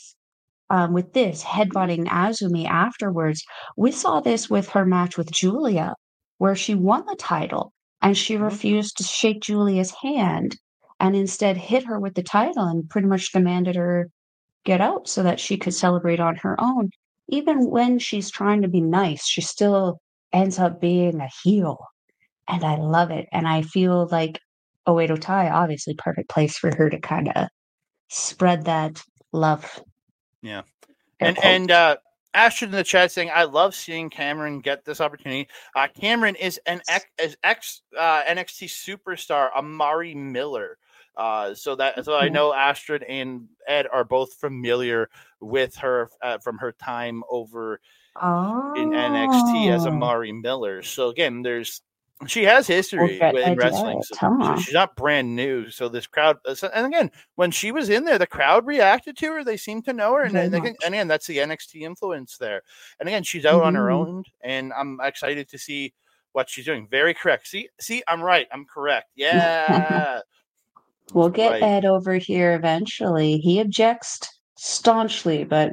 with this headbutting Azumi afterwards. We saw this with her match with Julia, where she won the title and she refused to shake Julia's hand and instead hit her with the title and pretty much demanded her get out so that she could celebrate on her own. Even when she's trying to be nice, she still ends up being a heel. And I love it. And I feel like Oedo Tai, obviously, perfect place for her to kind of spread that love. Yeah. And Ashton in the chat saying, I love seeing Cameron get this opportunity. Cameron is an ex NXT superstar, Amari Miller. So I know Astrid and Ed are both familiar with her from her time over in NXT as Amari Miller. So again, she has history in wrestling. So she's not brand new. So this crowd, and again, when she was in there, the crowd reacted to her. They seemed to know her, and again, that's the NXT influence there. And again, she's out on her own, and I'm excited to see what she's doing. Very correct. See, I'm right. I'm correct. Yeah. We'll get Ed over here eventually. He objects staunchly, but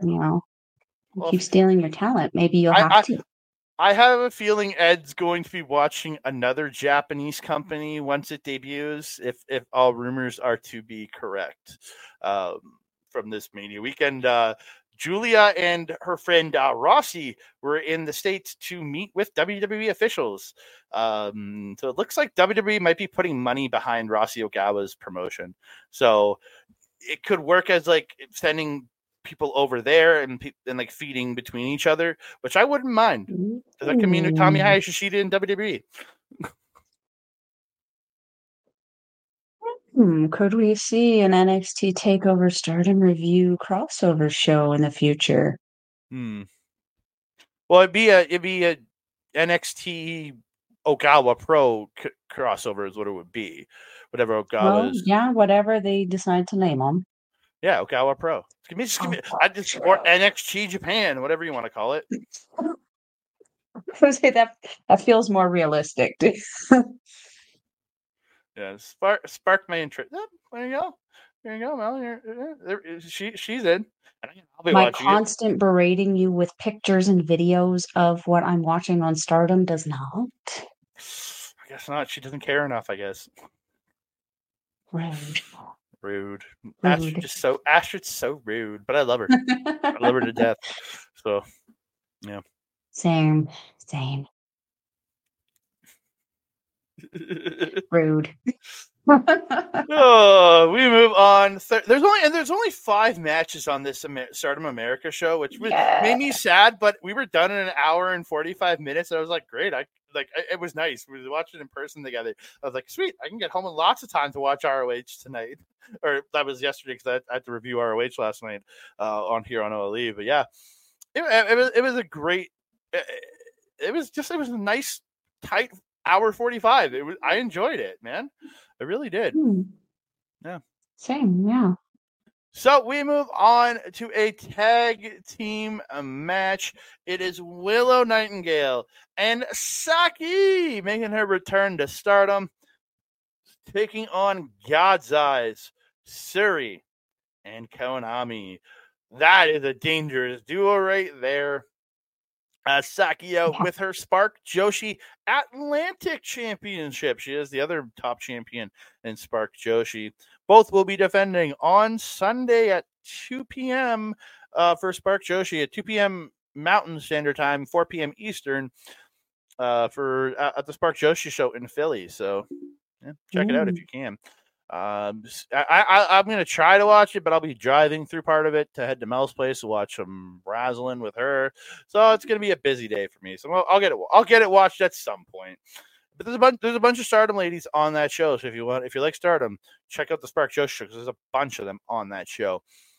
keep stealing your talent. Maybe you'll have to. I have a feeling Ed's going to be watching another Japanese company once it debuts, if all rumors are to be correct from this Mania weekend. Julia and her friend Rossi were in the States to meet with WWE officials. So it looks like WWE might be putting money behind Rossi Ogawa's promotion. So it could work as like sending people over there and like feeding between each other, which I wouldn't mind, because I can mean Tommy Hayashishita in WWE. Could we see an NXT TakeOver Stardom review crossover show in the future? Well, it'd be a NXT Ogawa Pro crossover is what it would be. Whatever Ogawa's. Yeah, whatever they decide to name them. Yeah, Ogawa Pro. Or NXT Japan, whatever you want to call it. I would say that feels more realistic. Yeah, spark my interest. Yep, there you go. There you go, Mel. She's in. And I'll be My watching it. constant berating you with pictures and videos of what I'm watching on Stardom does not. I guess not. She doesn't care enough, I guess. Rude. Rude. Rude. Astrid's so rude, but I love her. I love her to death. So, yeah. Same. Rude. Oh, we move on. There's only 5 matches on this Stardom America show, which made me sad. But we were done in an hour and 45 minutes. And I was like, great. It was nice. We watched it in person together. I was like, sweet. I can get home in lots of time to watch ROH tonight. Or that was yesterday because I had to review ROH last night on here on OLE. But yeah, it was a great. It was a nice tight hour 45. I enjoyed it, man. I really did. Yeah. Same, yeah. So we move on to a tag team match. It is Willow Nightingale and Saki making her return to Stardom, taking on God's Eyes, Syuri, and Konami. That is a dangerous duo right there. Saki out with her Spark Joshi Atlantic Championship. She is the other top champion in Spark Joshi. Both will be defending on Sunday at 2 p.m. For Spark Joshi at 2 p.m. Mountain Standard Time, 4 p.m. Eastern at the Spark Joshi show in Philly. So yeah, check it out if you can. I'm going to try to watch it, but I'll be driving through part of it to head to Mel's place to watch some wrestling with her. So it's going to be a busy day for me. So I'll get it watched at some point. But there's a bunch of Stardom ladies on that show. So if you like Stardom, check out the Spark Joshi show because there's a bunch of them on that show.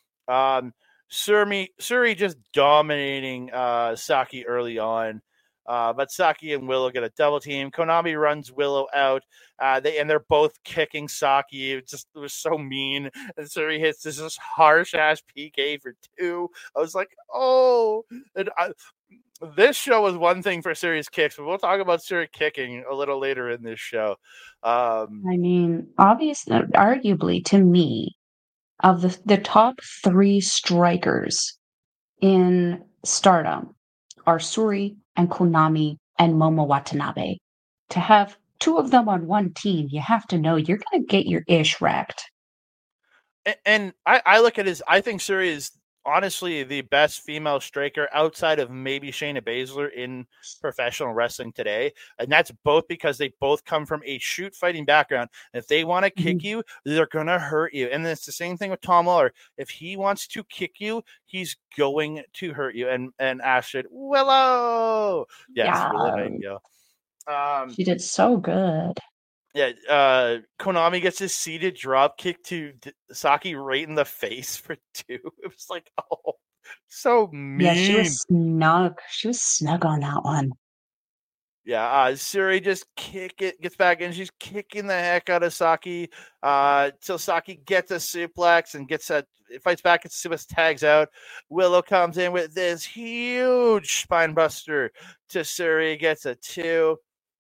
Syuri just dominating Saki early on. But Saki and Willow get a double team. Konami runs Willow out. They're both kicking Saki. It was so mean. And Syuri hits this harsh ass PK for 2. I was like, oh. This show was one thing for Syuri's kicks, but we'll talk about Syuri kicking a little later in this show. I mean, obviously, arguably to me, of the top 3 strikers in Stardom are Syuri and Konami and Momo Watanabe. To have 2 of them on one team, you have to know you're going to get your ish wrecked. And I look at I think Syuri is honestly the best female striker outside of maybe Shayna Baszler in professional wrestling today. And that's both because they both come from a shoot fighting background. If they want to kick you, they're going to hurt you. And it's the same thing with Tom Lawler. If he wants to kick you, he's going to hurt you. And Astrid, Willow. Yes, Willow Nightingale. She did so good. Yeah, Konami gets his seated drop kick to Saki right in the face for 2. It was like, oh, so mean. Yeah, she was snug. She was snug on that one. Yeah, Syuri just gets back in. She's kicking the heck out of Saki till Saki gets a suplex and fights back. Suplex tags out. Willow comes in with this huge spine buster to Syuri, gets a 2.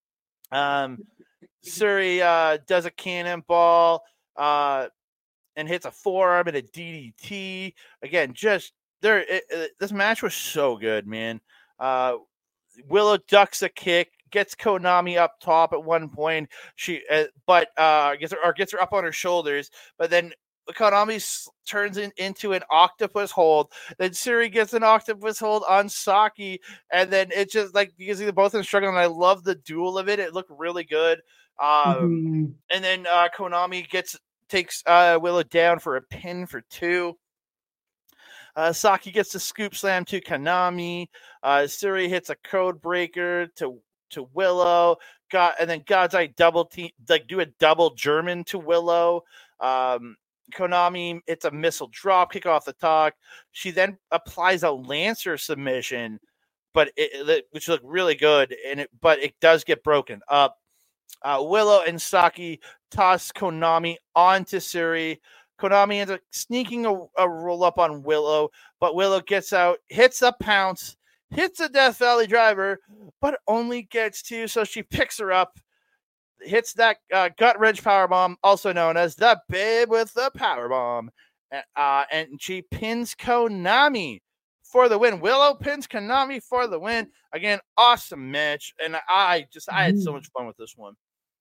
Syuri does a cannonball and hits a forearm and a DDT. Again, this match was so good, man. Willow ducks a kick, gets Konami up top at one point. She gets her up on her shoulders, but then Konami turns into an octopus hold. Then Syuri gets an octopus hold on Saki, and then it's just like because they're both in struggle. And I love the duel of it. It looked really good. And then Konami takes Willow down for a pin for 2. Saki gets the scoop slam to Konami. Syuri hits a code breaker to Willow. And then God's Eye double team, do a double German to Willow. Konami hits a missile drop kick off the top. She then applies a Lancer submission, which looked really good, but it does get broken up. Willow and Saki toss Konami onto Syuri. Konami ends up sneaking a roll up on Willow, but Willow gets out, hits a pounce, hits a Death Valley driver, but only gets 2, so she picks her up. hits that gut wrench powerbomb, also known as the Babe with the Powerbomb. And she pins Konami for the win. Willow pins Konami for the win. Again, awesome match. And I had so much fun with this one.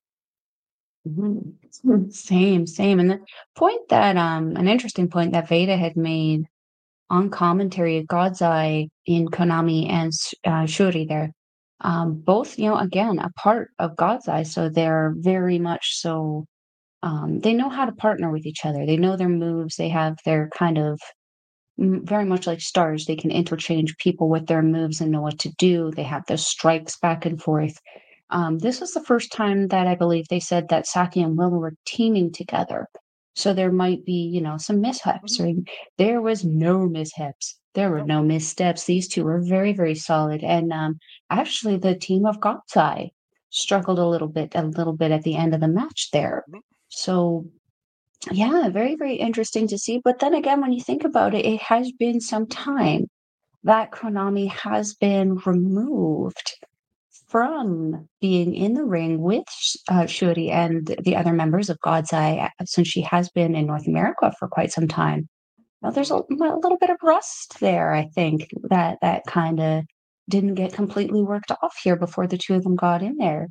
Same. And the point that an interesting point that Veda had made on commentary at God's Eye in Konami and Shuri there, both, again, a part of God's Eye. So they're very much so, they know how to partner with each other. They know their moves. They have their kind of very much like stars. They can interchange people with their moves and know what to do. They have those strikes back and forth. This was the first time that I believe they said that Saki and Willow were teaming together. So there might be, some mishaps. Or there was no mishaps. There were no missteps. These two were very, very solid. And actually, the team of God's Eye struggled a little bit at the end of the match there. So, yeah, very, very interesting to see. But then again, when you think about it, it has been some time that Konami has been removed from being in the ring with Shuri and the other members of God's Eye, since she has been in North America for quite some time. Well, there's a little bit of rust there, I think, that kind of didn't get completely worked off here before the two of them got in there.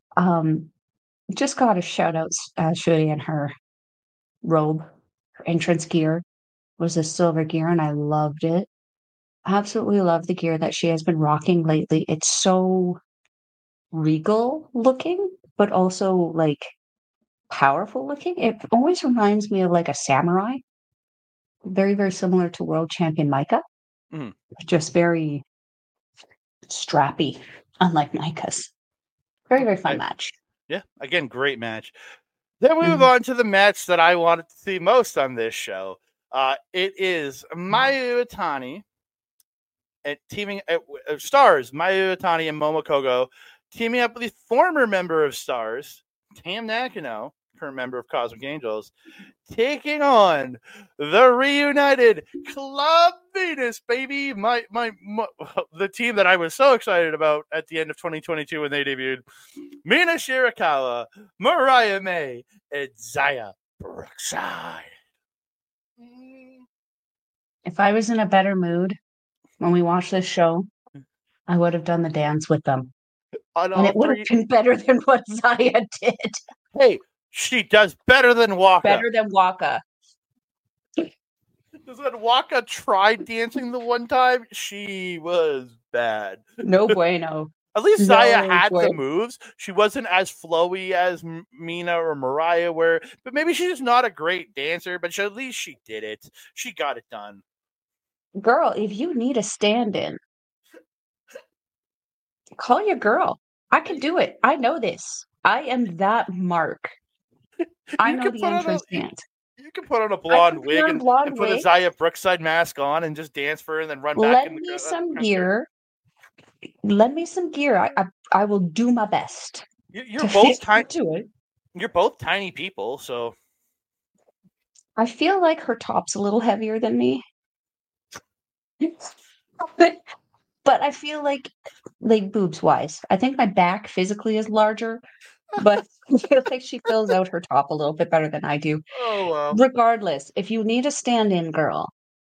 Just got to shout out Shuri and her robe. Her entrance gear was a silver gear, and I loved it. Absolutely love the gear that she has been rocking lately. It's so regal looking, but also like powerful looking. It always reminds me of like a samurai. Very, very similar to world champion Maika. Just very strappy, unlike Maika's. Very, very fun match. Yeah, again, great match. Then we move on to the match that I wanted to see most on this show. It is Mayu Iwatani and teaming stars Mayu Iwatani and Momo Kohgo teaming up with the former member of Stars, Tam Nakano, current member of Cosmic Angels, taking on the reunited Club Venus, baby. My the team that I was so excited about at the end of 2022 when they debuted. Mina Shirakawa, Mariah May, and Zaya Brookside. If I was in a better mood when we watched this show, I would have done the dance with them. And it would have been better than what Zaya did. Hey, she does better than Waka. Better than Waka. Because when Waka tried dancing the one time, she was bad. No bueno. At least Zaya had the moves. She wasn't as flowy as Mina or Mariah were, but maybe she's not a great dancer, but at least she did it. She got it done. Girl, if you need a stand-in, call your girl. I can do it. I know this. I am that Mark. I know the entrance dance. You can put on a blonde wig and put a Zaya Brookside mask on and just dance for her and then run back. Lend me some gear. Lend me some gear. I will do my best. You're both tiny. You're both tiny people, so I feel like her top's a little heavier than me. But I feel like boobs wise, I think my back physically is larger, but I feel like she fills out her top a little bit better than I do. Oh, well. Regardless, if you need a stand-in, girl,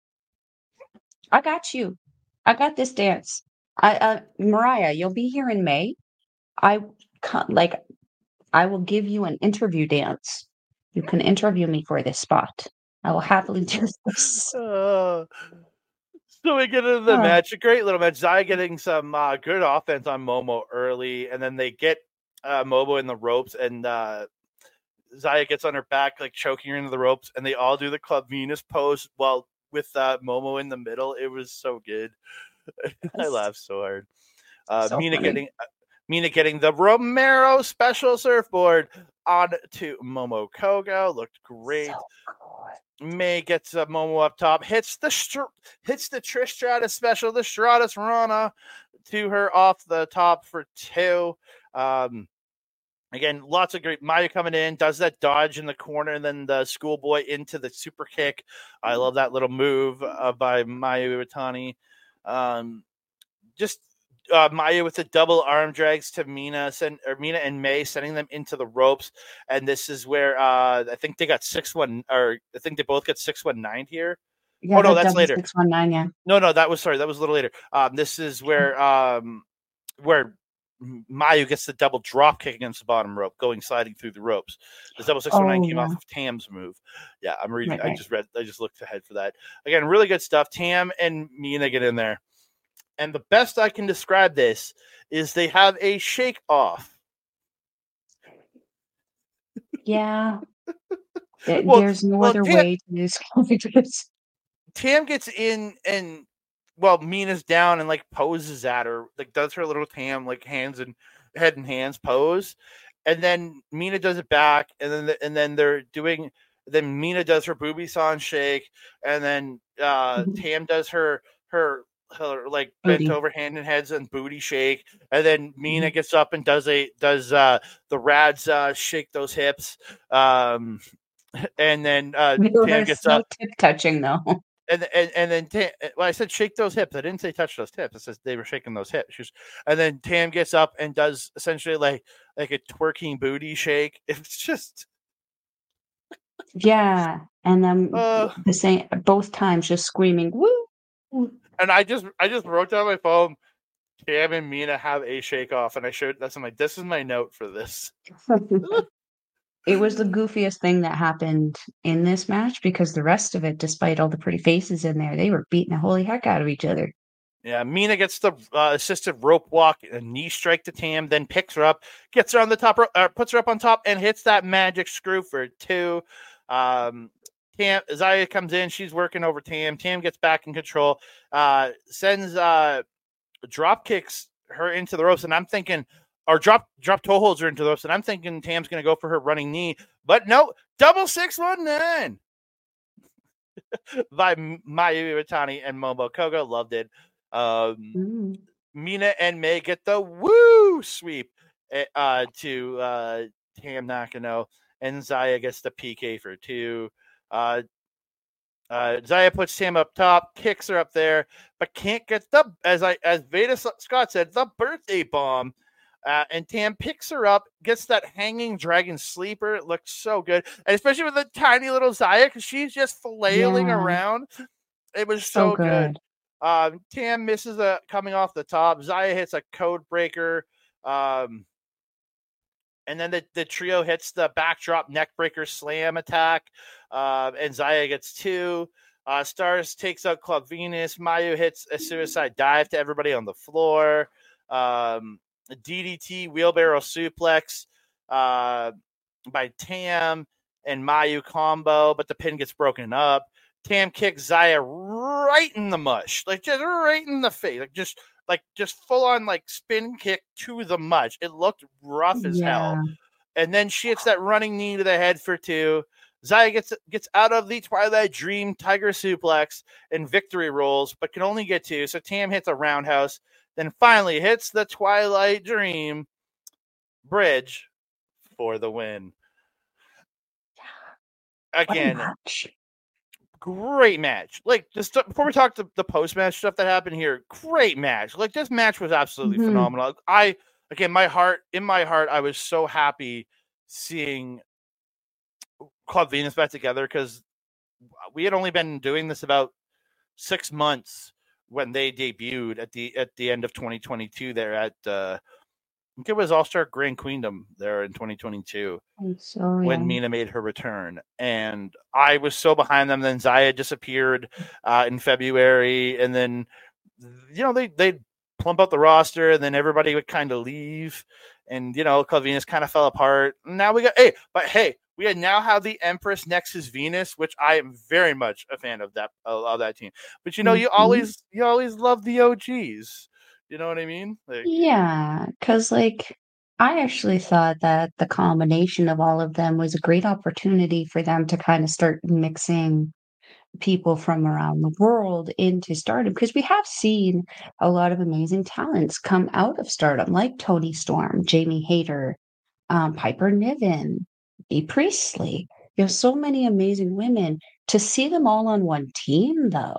I got you. I got this dance. Mariah, you'll be here in May. I will give you an interview dance. You can interview me for this spot. I will happily do this. So we get into the match, a great little match. Zaya getting some good offense on Momo early, and then they get Momo in the ropes, and Zaya gets on her back, like choking her into the ropes, and they all do the Club Venus pose while with Momo in the middle. It was so good. I laughed so hard. Mina getting the Romero special surfboard onto Momo Kohgo. Looked great. So May gets Momo up top, hits the Trish Stratus special, the Stratus Rana to her off the top for 2. Again, lots of great. Maya coming in, does that dodge in the corner, and then the schoolboy into the super kick. I love that little move by Mayu Iwatani. Just Maya with the double arm drags to Mina and May, sending them into the ropes. And this is where I think they got 6-1, or I think they both got 619 here. Yeah, Oh no, the that's double later. 619, yeah. No, that was a little later. This is where Mayu gets the double drop kick against the bottom rope, sliding through the ropes. The double 619 came off of Tam's move. Yeah, I'm reading. Right. I just looked ahead for that. Again, really good stuff. Tam and Mina get in there. And the best I can describe this is they have a shake off. Yeah. There's no other way to describe this. Tam gets in and Mina's down and like poses at her, like does her little Tam like head and hands pose, and then Mina does it back, and then Mina does her booby san shake, and then Tam does her like booty. Bent over hand and heads and booty shake, and then Mina gets up and does the Rads shake those hips, and then Tam gets up. Tip touching though. And then I said shake those hips. I didn't say touch those hips. I said they were shaking those hips. And then Tam gets up and does essentially like a twerking booty shake. It's just and then the same both times, just screaming woo. And I just wrote down my phone. Tam and Mina have a shake off, and I showed that's I'm like, this is my note for this. It was the goofiest thing that happened in this match, because the rest of it, despite all the pretty faces in there, they were beating the holy heck out of each other. Yeah, Mina gets the assisted rope walk, a knee strike to Tam, then picks her up, gets her on the top, puts her up on top, and hits that magic screw for 2. Zaya comes in, she's working over Tam. Tam gets back in control, sends drop kicks her into the ropes, and I'm thinking, or drop toe holds her into the ropes, and I'm thinking Tam's going to go for her running knee, but no, double 619 by Mayu Iwatani and Momo Kogo. Loved it. Mina and May get the woo sweep to Tam Nakano, and Zaya gets the PK for 2. Zaya puts Tam up top, kicks her up there, but can't get as Veda Scott said, the birthday bomb. And Tam picks her up, gets that hanging dragon sleeper. It looks so good, and especially with the tiny little Zaya, because she's just flailing around. It was so good. Tam misses coming off the top. Zaya hits a code breaker. And then the trio hits the backdrop neck breaker slam attack. And Zaya gets 2. Stars takes out Club Venus. Mayu hits a suicide dive to everybody on the floor. DDT wheelbarrow suplex by Tam and Mayu combo, but the pin gets broken up. Tam kicks Zaya right in the mush, like just right in the face, like just full on like spin kick to the mush. It looked rough as hell. And then she hits that running knee to the head for 2. Zaya gets out of the Twilight Dream Tiger suplex and victory rolls, but can only get 2. So Tam hits a roundhouse, then finally hits the Twilight Dream bridge for the win. Again, great match. Like, just before we talk to the post-match stuff that happened here, great match. Like, this match was absolutely phenomenal. In my heart, I was so happy seeing Club Venus back together, because we had only been doing this about 6 months when they debuted at the end of 2022 there at I think it was All-Star Grand Queendom there in 2022 when Mina made her return, and I was so behind them. Then Zaya disappeared in February, and then they plump out the roster, and then everybody would kind of leave, and Club Venus kind of fell apart. Now we we now have the Empress Nexus Venus, which I am very much a fan of that team. But you always love the OGs. You know what I mean? Because I actually thought that the combination of all of them was a great opportunity for them to kind of start mixing people from around the world into Stardom, because we have seen a lot of amazing talents come out of Stardom, like Toni Storm, Jamie Hayter, Piper Niven, Bea Priestley. So many amazing women. To see them all on one team, though,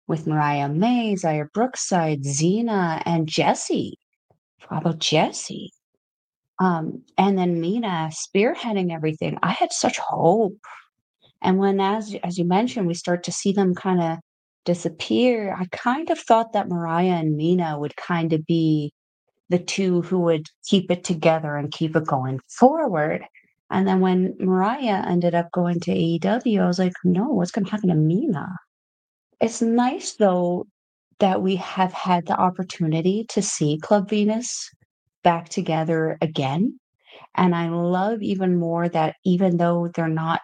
with Mariah May, Xia Brookside, Xena, and Jessie. How about Jessie? And then Mina spearheading everything. I had such hope. And when, as you mentioned, we start to see them kind of disappear, I kind of thought that Mariah and Mina would kind of be the two who would keep it together and keep it going forward. And then when Mariah ended up going to AEW, I was like, no, what's going to happen to Mina? It's nice, though, that we have had the opportunity to see Club Venus back together again. And I love even more that even though they're not,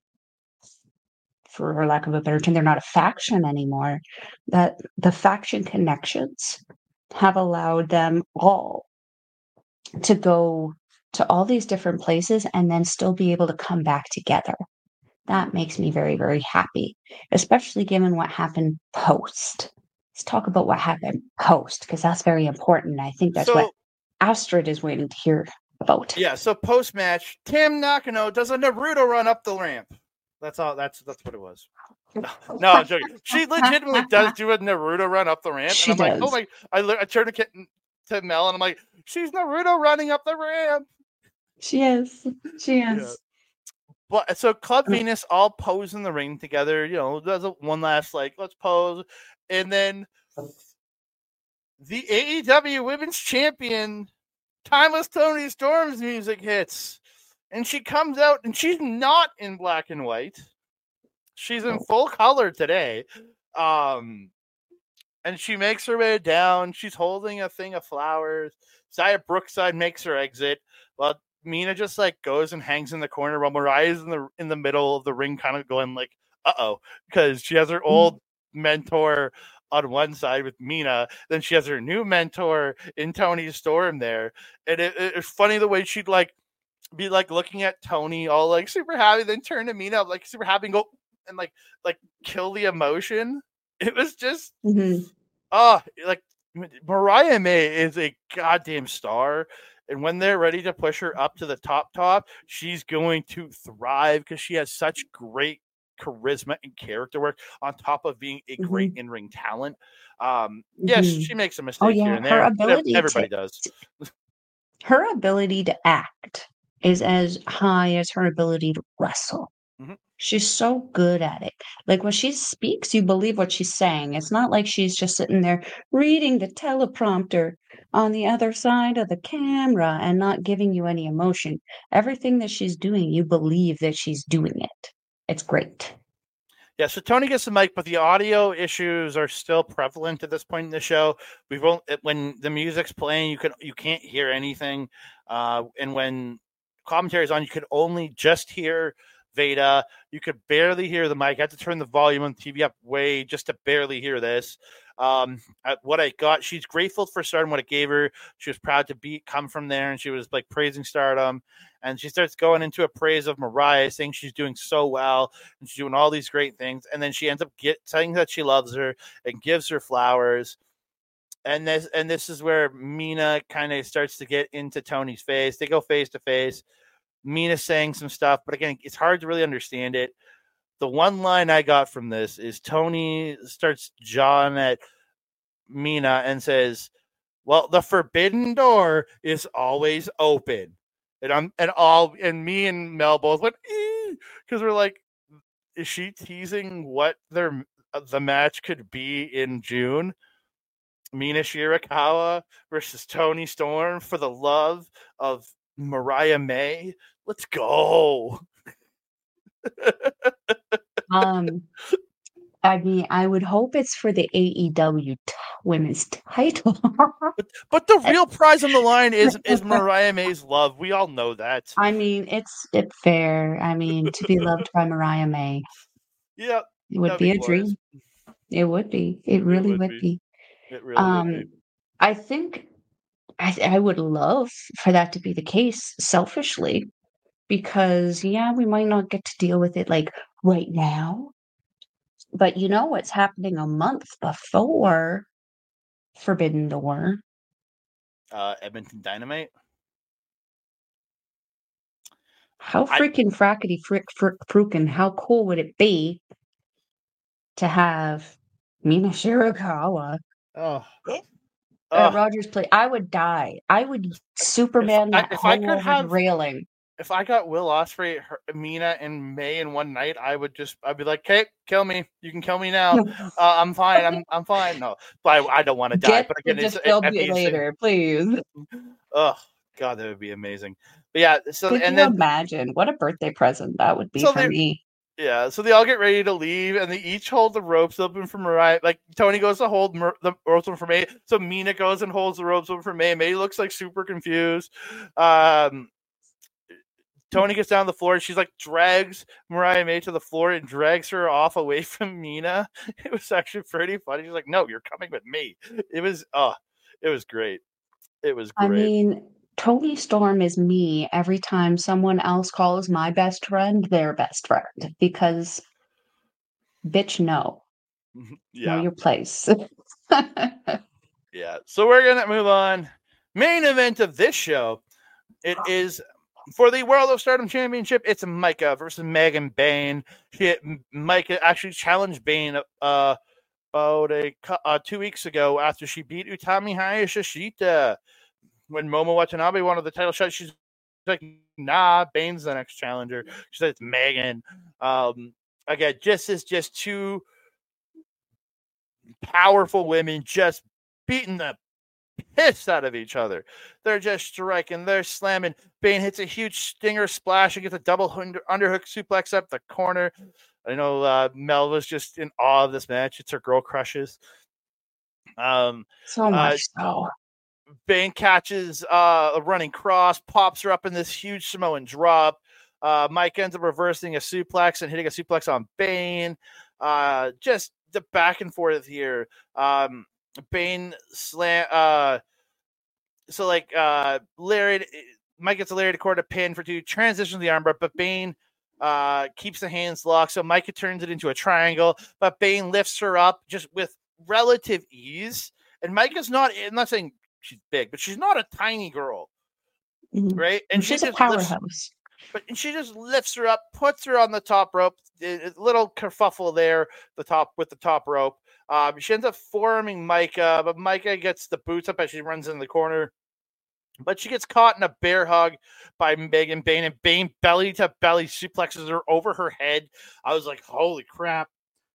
for lack of a better term, they're not a faction anymore, that the faction connections have allowed them all to go to all these different places and then still be able to come back together. That makes me very, very happy, especially given what happened post. Let's talk about what happened post, because that's very important. I think that's what Astrid is waiting to hear about. Yeah, so post-match, Tam Nakano does a Naruto run up the ramp. That's all. That's what it was. No, I'm joking. She legitimately does do a Naruto run up the ramp. She and I'm does. like, oh my! I turn to Mel and I'm like, she's Naruto running up the ramp. She is. She is. Yeah. But so Club Venus all pose in the ring together. You know, does one last like let's pose, and then the AEW Women's Champion, Timeless Toni Storm's music hits. And she comes out, and she's not in black and white. She's in full color today. And she makes her way down. She's holding a thing of flowers. Xia Brookside makes her exit. Well, Mina just like goes and hangs in the corner while Mariah's in the middle of the ring, kind of going like, uh-oh, because she has her old mentor on one side with Mina. Then she has her new mentor in Toni Storm there. And it's funny the way she'd like be like looking at Tony all like super happy, then turn to Mina like super happy and go and like kill the emotion. It was just like Mariah May is a goddamn star, and when they're ready to push her up to the top, she's going to thrive because she has such great charisma and character work on top of being a great in-ring talent. Yes, she makes a mistake here and there. Everybody does. Her ability to act is as high as her ability to wrestle. She's so good at it. Like when she speaks, you believe what she's saying. It's not like she's just sitting there reading the teleprompter on the other side of the camera and not giving you any emotion. Everything that she's doing, you believe that she's doing it. It's great. Yeah, so Tony gets the mic, but the audio issues are still prevalent at this point in the show. When the music's playing, you can't hear anything, and when commentary is on, you could only just hear Veda. You could barely hear the mic. I had to turn the volume on the TV up way just to barely hear this. What I got, she's grateful for Stardom, what it gave her. She was proud to come from there, and she was like praising Stardom. And she starts going into a praise of Mariah, saying she's doing so well and she's doing all these great things. And then she ends up saying that she loves her and gives her flowers. And this is where Mina kind of starts to get into Tony's face. They go face to face. Mina's saying some stuff, but again, it's hard to really understand it. The one line I got from this is Tony starts jawing at Mina and says, well, the forbidden door is always open. And me and Mel both went, because we're like, is she teasing what the match could be in June? Mina Shirakawa versus Toni Storm for the love of Mariah May. Let's go. I mean, I would hope it's for the AEW women's title. but the real prize on the line is Mariah May's love. We all know that. I mean, it's fair. I mean, to be loved by Mariah May. Yeah. It would be a dream. It would be. It really would be. It really would be. I think I would love for that to be the case, selfishly, because we might not get to deal with it like right now. But you know what's happening a month before Forbidden Door? Edmonton Dynamite. How freaking frackety frukin', how cool would it be to have Mina Shirakawa Oh, at oh. Rogers Place. I would die. I would Superman that If I hoe could over the have, railing. if I got Will Ospreay, Mina, and May in one night, I'd be like, okay, kill me. You can kill me now. I'm fine. I'm fine. No, but I don't want to die. Get But the again, it'd be insane. defibrillator, please. Oh God, that would be amazing. But yeah, so Could and you then imagine what a birthday present that would be so for they me? yeah, so they all get ready to leave, and they each hold the ropes open for Mariah. Like Tony goes to hold the ropes open for May, so Mina goes and holds the ropes open for May. May looks like super confused. Tony gets down on the floor, and she's like drags Mariah May to the floor and drags her off away from Mina. It was actually pretty funny. She's like, "No, you're coming with me." It was it was great. It was I great. mean, Tony Storm is me every time someone else calls my best friend their best friend because, bitch, no. Know Yeah. your place. Yeah. So we're gonna move on. Main event of this show. It is for the World of Stardom Championship. It's Micah versus Megan Bayne. Micah actually challenged Bayne about 2 weeks ago after she beat Utami Hayashishita. When Momo Watanabe wanted the title shot, she's like, "Nah, Bayne's the next challenger." She said it's Megan. Again, just two powerful women just beating the piss out of each other. They're just striking. They're slamming. Bayne hits a huge stinger splash and gets a double underhook suplex up the corner. I know Mel was just in awe of this match. It's her girl crushes. So much so. Bayne catches a running cross, pops her up in this huge Samoan drop. Mike ends up reversing a suplex and hitting a suplex on Bayne. Just the back and forth here. Bayne slam. So like Lariat, Mike gets a Lariat cord to pin for two, transitions the armbar, but Bayne keeps the hands locked. So Micah turns it into a triangle, but Bayne lifts her up just with relative ease. And Micah's not, I'm not saying she's big, but she's not a tiny girl, right? And she's she a just powerhouse. she just lifts her up, puts her on the top rope. A little kerfuffle there, the top rope. She ends up forearming Micah, but Micah gets the boots up as she runs in the corner. But she gets caught in a bear hug by Megan Bayne, and Bayne belly to belly suplexes her over her head. I was like, holy crap.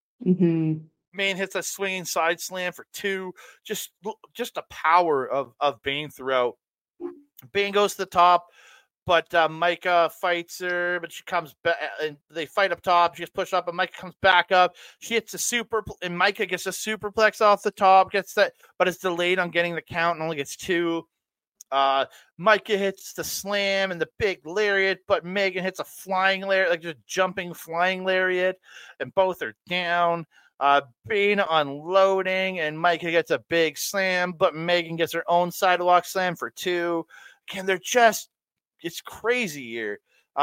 Bayne hits a swinging side slam for two. Just the power of Bayne throughout. Bayne goes to the top, but Micah fights her, but she comes back, and they fight up top. She gets pushed up, and Micah comes back up. She hits a super, and Micah gets a superplex off the top, gets that, but it's delayed on getting the count and only gets two. Micah hits the slam and the big lariat, but Megan hits a flying lariat, like just jumping flying lariat, and both are down. Bayne unloading, and Micah gets a big slam, but Megan gets her own sidewalk slam for two. Again, it's crazy here.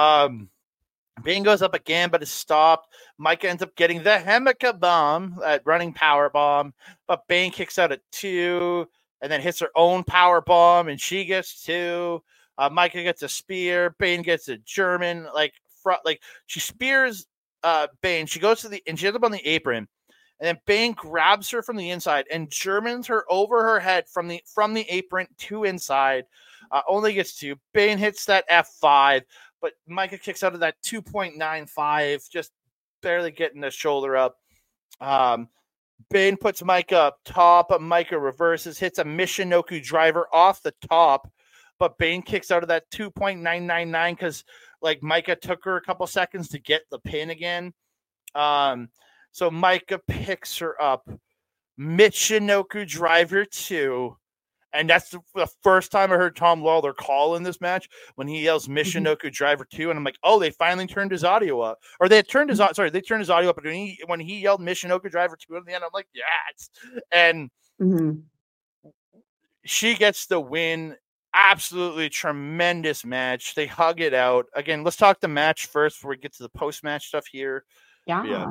Bayne goes up again, but is stopped. Micah ends up getting the Hemika bomb, that running power bomb, but Bayne kicks out at two and then hits her own power bomb, and she gets two. Micah gets a spear. Bayne gets a German, she spears Bayne. She goes and she ends up on the apron, and then Bayne grabs her from the inside and Germans her over her head from the apron to inside. Only gets two. Bayne hits that F5, but Micah kicks out of that 2.95, just barely getting the shoulder up. Bayne puts Micah up top, but Micah reverses, hits a Michinoku driver off the top, but Bayne kicks out of that 2.999 because Micah took her a couple seconds to get the pin again. So Micah picks her up, Michinoku driver 2. And that's the first time I heard Tom Lawler call in this match when he yells Michinoku driver 2. And I'm like, oh, they finally turned his audio up. Or they turned his audio up. But when he yelled Michinoku driver 2 at the end, I'm like, yes. And she gets the win. Absolutely tremendous match. They hug it out. Again, let's talk the match first before we get to the post-match stuff here. Yeah.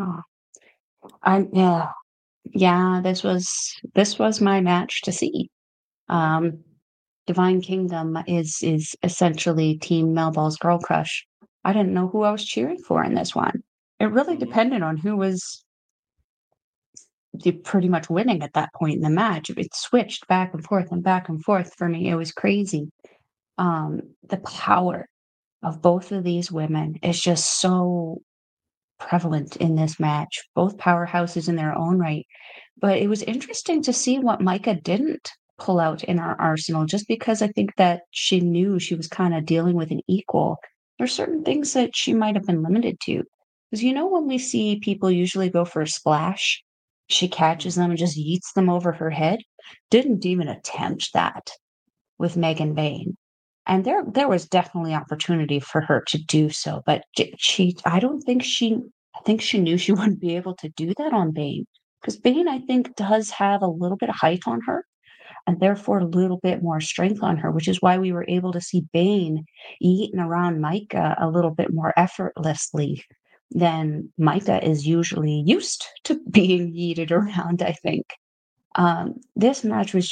This was my match to see. Divine Kingdom is essentially Team Melball's Girl Crush. I didn't know who I was cheering for in this one. It really depended on who was pretty much winning at that point in the match. It switched back and forth for me. It was crazy. The power of both of these women is just so prevalent in this match. Both powerhouses in their own right. But it was interesting to see what Micah didn't pull out in our arsenal, just because I think that she knew she was kind of dealing with an equal. There's certain things that she might have been limited to. Because when we see people usually go for a splash, she catches them and just yeets them over her head. Didn't even attempt that with Megan Bayne. And there was definitely opportunity for her to do so, but I don't think I think she knew she wouldn't be able to do that on Bayne, because Bayne, I think, does have a little bit of height on her and therefore a little bit more strength on her, which is why we were able to see Bayne eating around Micah a little bit more effortlessly than Micah is usually used to being yeeted around, I think. This match was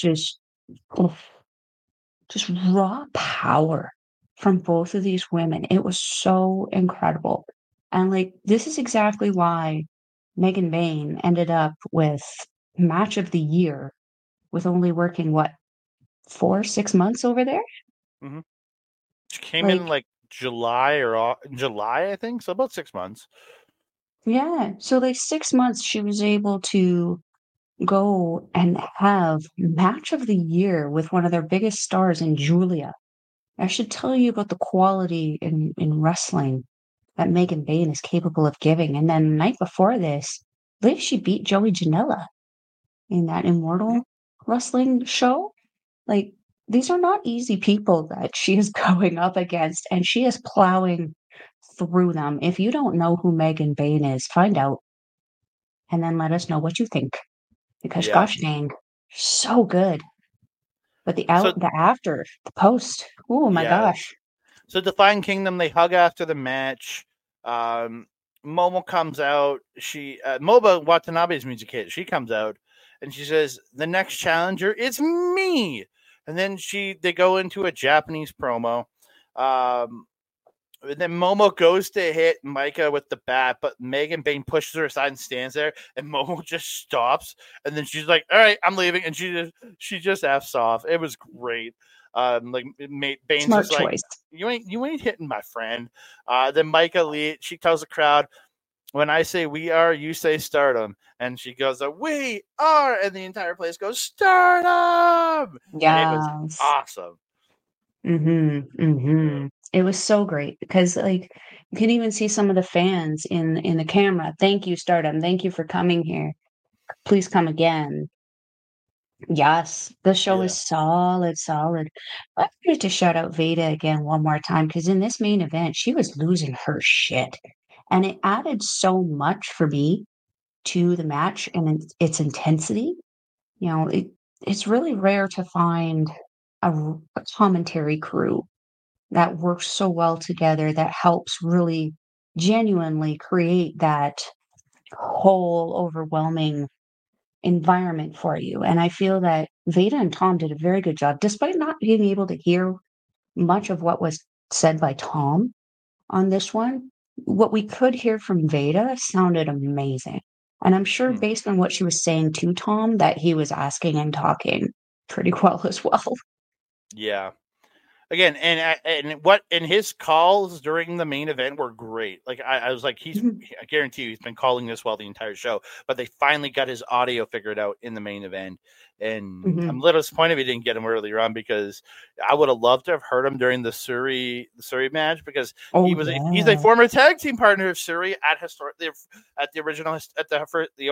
just raw power from both of these women. It was so incredible. And like, this is exactly why Megan Bayne ended up with match of the year with only working, what, 4, 6 months over there? Mm-hmm. She came in like July, I think. So about 6 months. Yeah. So like 6 months, she was able to go and have match of the year with one of their biggest stars in Julia. I should tell you about the quality in wrestling that Megan Bayne is capable of giving. And then the night before this, I believe she beat Joey Janela in that Immortal Wrestling show. Like, these are not easy people that she is going up against, and she is plowing through them. If you don't know who Megan Bayne is, find out and then let us know what you think. Because gosh dang, so good. But the post, oh my gosh. So Defying Kingdom, they hug after the match. Momo comes out. Momo Watanabe's music hit. She comes out and she says, "The next challenger is me." And then they go into a Japanese promo. And then Momo goes to hit Micah with the bat, but Megan Bayne pushes her aside and stands there, and Momo just stops. And then she's like, "All right, I'm leaving," and she just f's off. It was great. Bayne's Smart just like, choice. you ain't hitting my friend. Then Micah Lee, she tells the crowd, "When I say we are, you say Stardom," and she goes, "We are," and the entire place goes, "Stardom!" Yeah, and it was awesome. It was so great because, like, you can even see some of the fans in the camera. "Thank you, Stardom. Thank you for coming here. Please come again." Yes, the show is solid, solid. I wanted to shout out Veda again one more time because in this main event, she was losing her shit. And it added so much for me to the match and its intensity. It's really rare to find a commentary crew that works so well together that helps really genuinely create that whole overwhelming environment for you. And I feel that Veda and Tom did a very good job, despite not being able to hear much of what was said by Tom on this one. What we could hear from Veda sounded amazing. And I'm sure based on what she was saying to Tom that he was asking and talking pretty well as well. Yeah. Again, and his calls during the main event were great. Like I was like, I guarantee you, he's been calling this well the entire show. But they finally got his audio figured out in the main event, and I'm a little disappointed we didn't get him earlier on because I would have loved to have heard him during the Suri match because he's a former tag team partner of Suri at the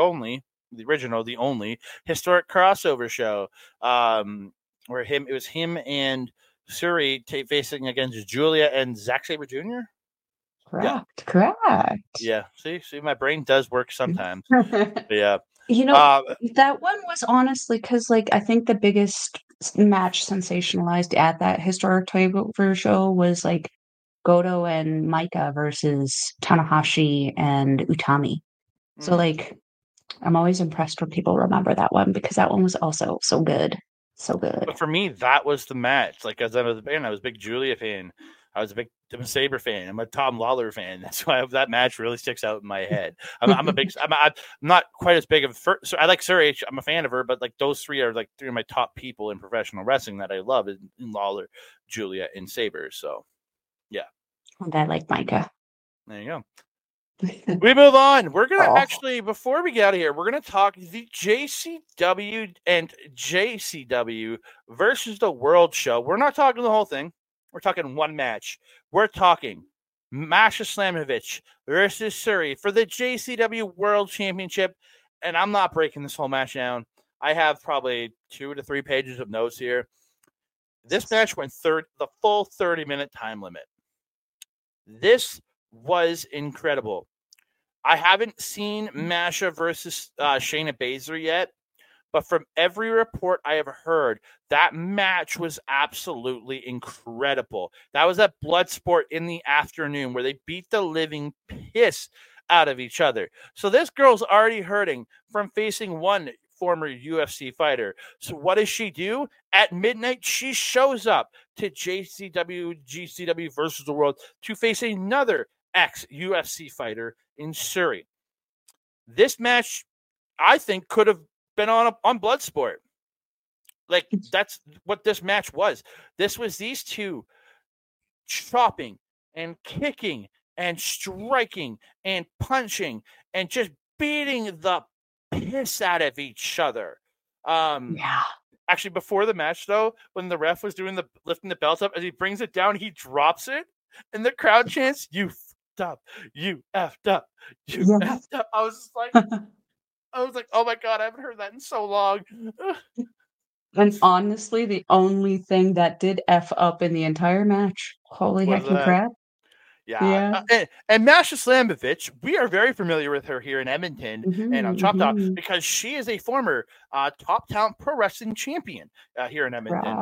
only historic crossover show, where it was him and Suri facing against Julia and Zack Sabre Jr. Correct. Yeah. See, my brain does work sometimes. Yeah. That one was honestly because, like, I think the biggest match sensationalized at that historic takeover show was like Goto and Micah versus Tanahashi and Utami. So, like, I'm always impressed when people remember that one because that one was also so good. So good. But for me, that was the match. Like, as I was a big Julia fan. I'm a Sabre fan. I'm a Tom Lawler fan. That's why that match really sticks out in my head. I'm not quite as big of so I like Surrey. I'm a fan of her, but like those three are like three of my top people in professional wrestling that I love in Lawler, Julia, and Sabre. So yeah. And I like Micah. There you go. We move on. We're going to actually, before we get out of here, we're going to talk the JCW and JCW versus the World Show. We're not talking the whole thing. We're talking one match. We're talking Masha Slamovich versus Surrey for the JCW World Championship. And I'm not breaking this whole match down. I have probably 2 to 3 pages of notes here. This match went the full 30-minute time limit. This was incredible. I haven't seen Masha versus Shayna Baszler yet, but from every report I have heard, that match was absolutely incredible. That was at Bloodsport in the afternoon where they beat the living piss out of each other. So this girl's already hurting from facing one former UFC fighter. So what does she do? At midnight, she shows up to GCW versus the World to face another ex-UFC fighter in Surrey. This match, I think, could have been on Bloodsport. Like, that's what this match was. This was these two chopping and kicking and striking and punching and just beating the piss out of each other. Actually, before the match, though, when the ref was doing lifting the belt up, as he brings it down, he drops it, and the crowd chants, "You effed up, you effed up, you effed up." I was like, oh my God, I haven't heard that in so long. And honestly, the only thing that did F up in the entire match, holy heckin' crap. Yeah. And Masha Slamovich, we are very familiar with her here in Edmonton and on Chop Top because she is a former Top Talent Pro Wrestling champion here in Edmonton.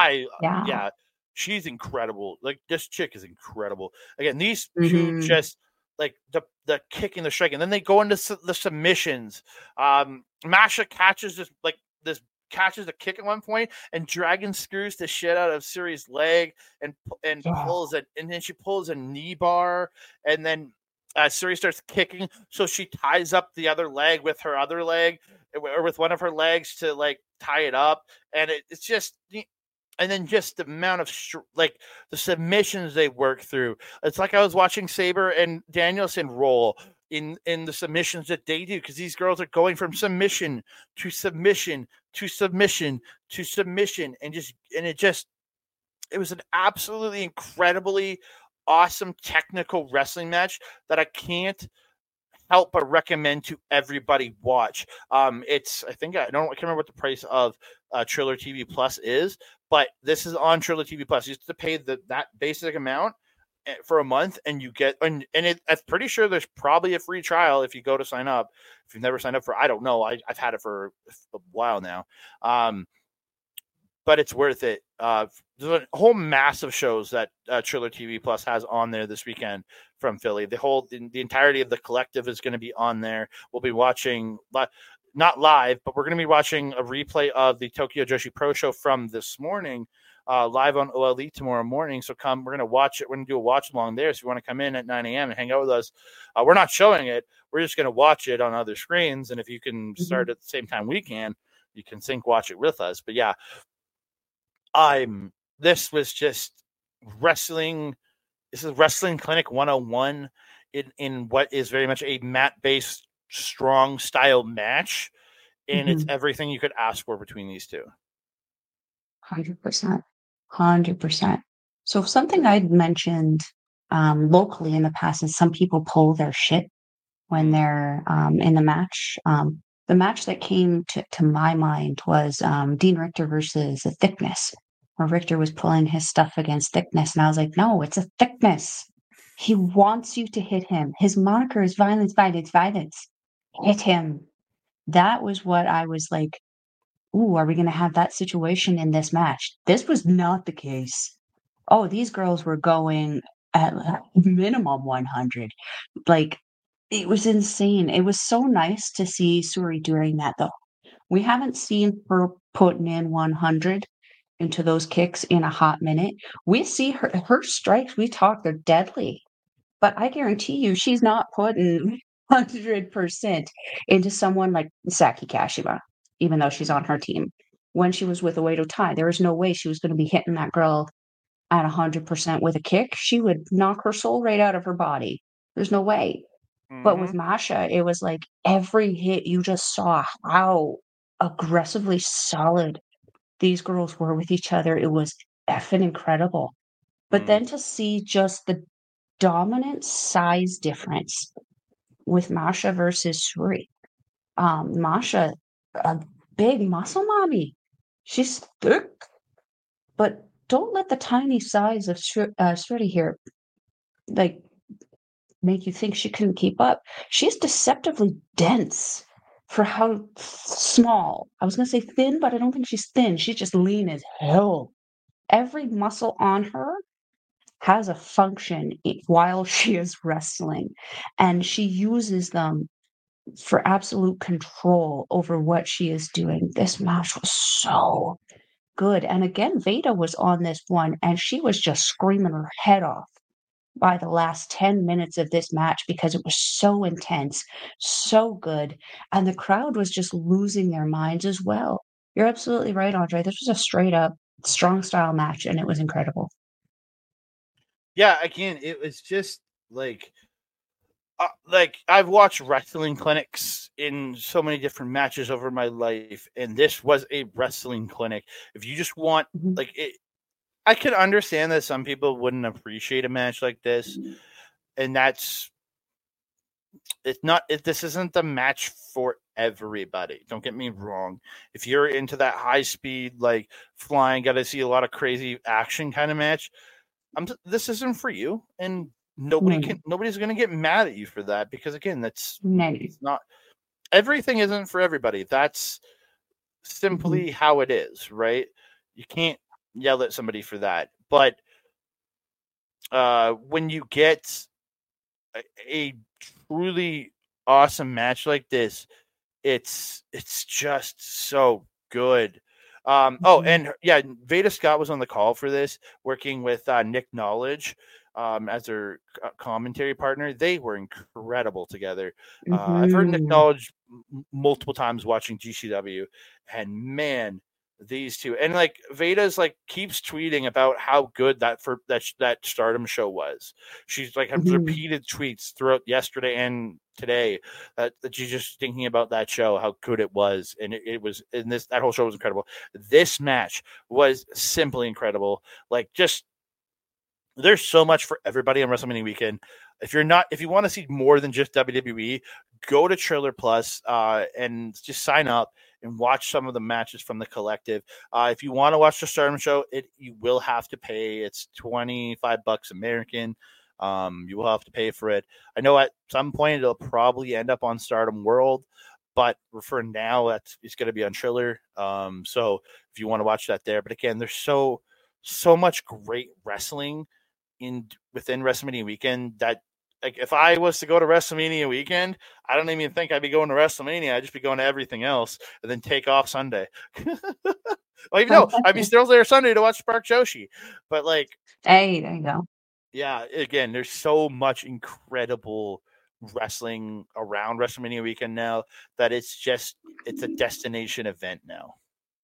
She's incredible. Like, this chick is incredible. Again, these two just like the kicking, the striking, and then they go into the submissions. Masha catches catches a kick at one point and dragon screws the shit out of Suri's leg and pulls it, and then she pulls a knee bar, and then Suri starts kicking, so she ties up the other leg with her other leg or with one of her legs to like tie it up, and it's just. And then just the amount of the submissions they work through. It's like I was watching Sabre and Danielson roll in the submissions that they do, because these girls are going from submission to submission to submission to submission, and it was an absolutely incredibly awesome technical wrestling match that I can't help but recommend to everybody watch. I can't remember what the price of Triller TV Plus is, but this is on Triller TV Plus. You have to pay that basic amount for a month, and you get I'm pretty sure there's probably a free trial if you go to sign up. If you've never signed up I don't know. I've had it for a while now. But it's worth it. There's a whole mass of shows that Triller TV Plus has on there this weekend from Philly. The entirety of the collective is going to be on there. We'll be watching, not live, but we're going to be watching a replay of the Tokyo Joshi Pro Show from this morning, live on OLE tomorrow morning. So we're going to watch it. We're going to do a watch along there. So if you want to come in at 9 a.m. and hang out with us, we're not showing it. We're just going to watch it on other screens. And if you can start at the same time we can, you can watch it with us. But yeah, this was just wrestling. This is Wrestling Clinic 101 in what is very much a mat-based, strong style match. And it's everything you could ask for between these two. 100%. 100%. So something I'd mentioned locally in the past is some people pull their shit when they're in the match. The match that came to my mind was Dean Richter versus a Thickness, where Richter was pulling his stuff against Thickness. And I was like, no, it's a Thickness. He wants you to hit him. His moniker is violence, violence, violence. Hit him. That was what I was like, ooh, are we going to have that situation in this match? This was not the case. Oh, these girls were going at minimum 100. Like, it was insane. It was so nice to see Suri doing that, though. We haven't seen her putting in 100 into those kicks in a hot minute. We see her strikes, we talk, they're deadly. But I guarantee you she's not putting 100% into someone like Saki Kashima, even though she's on her team. When she was with Oedo Tai, there was no way she was going to be hitting that girl at 100% with a kick. She would knock her soul right out of her body. There's no way. But with Masha, it was like every hit you just saw how aggressively solid these girls were with each other. It was effing incredible. But then to see just the dominant size difference with Masha versus Suri. Masha, a big muscle mommy. She's thick, but don't let the tiny size of Suri here, like, make you think she couldn't keep up. She's deceptively dense for how small. I was going to say thin, but I don't think she's thin. She's just lean as hell. Every muscle on her has a function while she is wrestling, and she uses them for absolute control over what she is doing. This match was so good. And again, Veda was on this one, and she was just screaming her head off by the last 10 minutes of this match because it was so intense, so good, and the crowd was just losing their minds as well. You're absolutely right, Andre. This was a straight up strong style match, and it was incredible. Yeah, again, it was just like I've watched wrestling clinics in so many different matches over my life, and this was a wrestling clinic. If you just want like it, I can understand that some people wouldn't appreciate a match like this, and that's this isn't the match for everybody. Don't get me wrong. If you're into that high speed, like flying, got to see a lot of crazy action kind of match, this isn't for you, and nobody's going to get mad at you for that, because again, it's not, everything isn't for everybody. That's simply how it is, right? You can't yell at somebody for that. But when you get a truly awesome match like this, it's just so good. Oh, and yeah, Veda Scott was on the call for this, working with Nick Knowledge as their commentary partner. They were incredible together. I've heard Nick Knowledge multiple times watching GCW, and man, these two, and like Veda's like keeps tweeting about how good that Stardom show was. She's like had repeated tweets throughout yesterday and today that she's just thinking about that show, how good it was, and it was. And that whole show was incredible. This match was simply incredible. Like, just there's so much for everybody on WrestleMania weekend. If you want to see more than just WWE, go to Triller Plus and just sign up and watch some of the matches from the collective. If you want to watch the Stardom show, you will have to pay. It's $25 American. You will have to pay for it. I know at some point it'll probably end up on Stardom World, but for now, it's going to be on Triller. So if you want to watch that there, but again, there's so much great wrestling within WrestleMania weekend that, like, if I was to go to WrestleMania weekend, I don't even think I'd be going to WrestleMania. I'd just be going to everything else and then take off Sunday. Well, even though I'd be still there Sunday to watch Spark Joshi. But like, hey, there you go. Yeah, again, there's so much incredible wrestling around WrestleMania weekend now that it's a destination event now.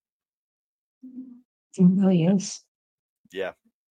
It really is. Yeah.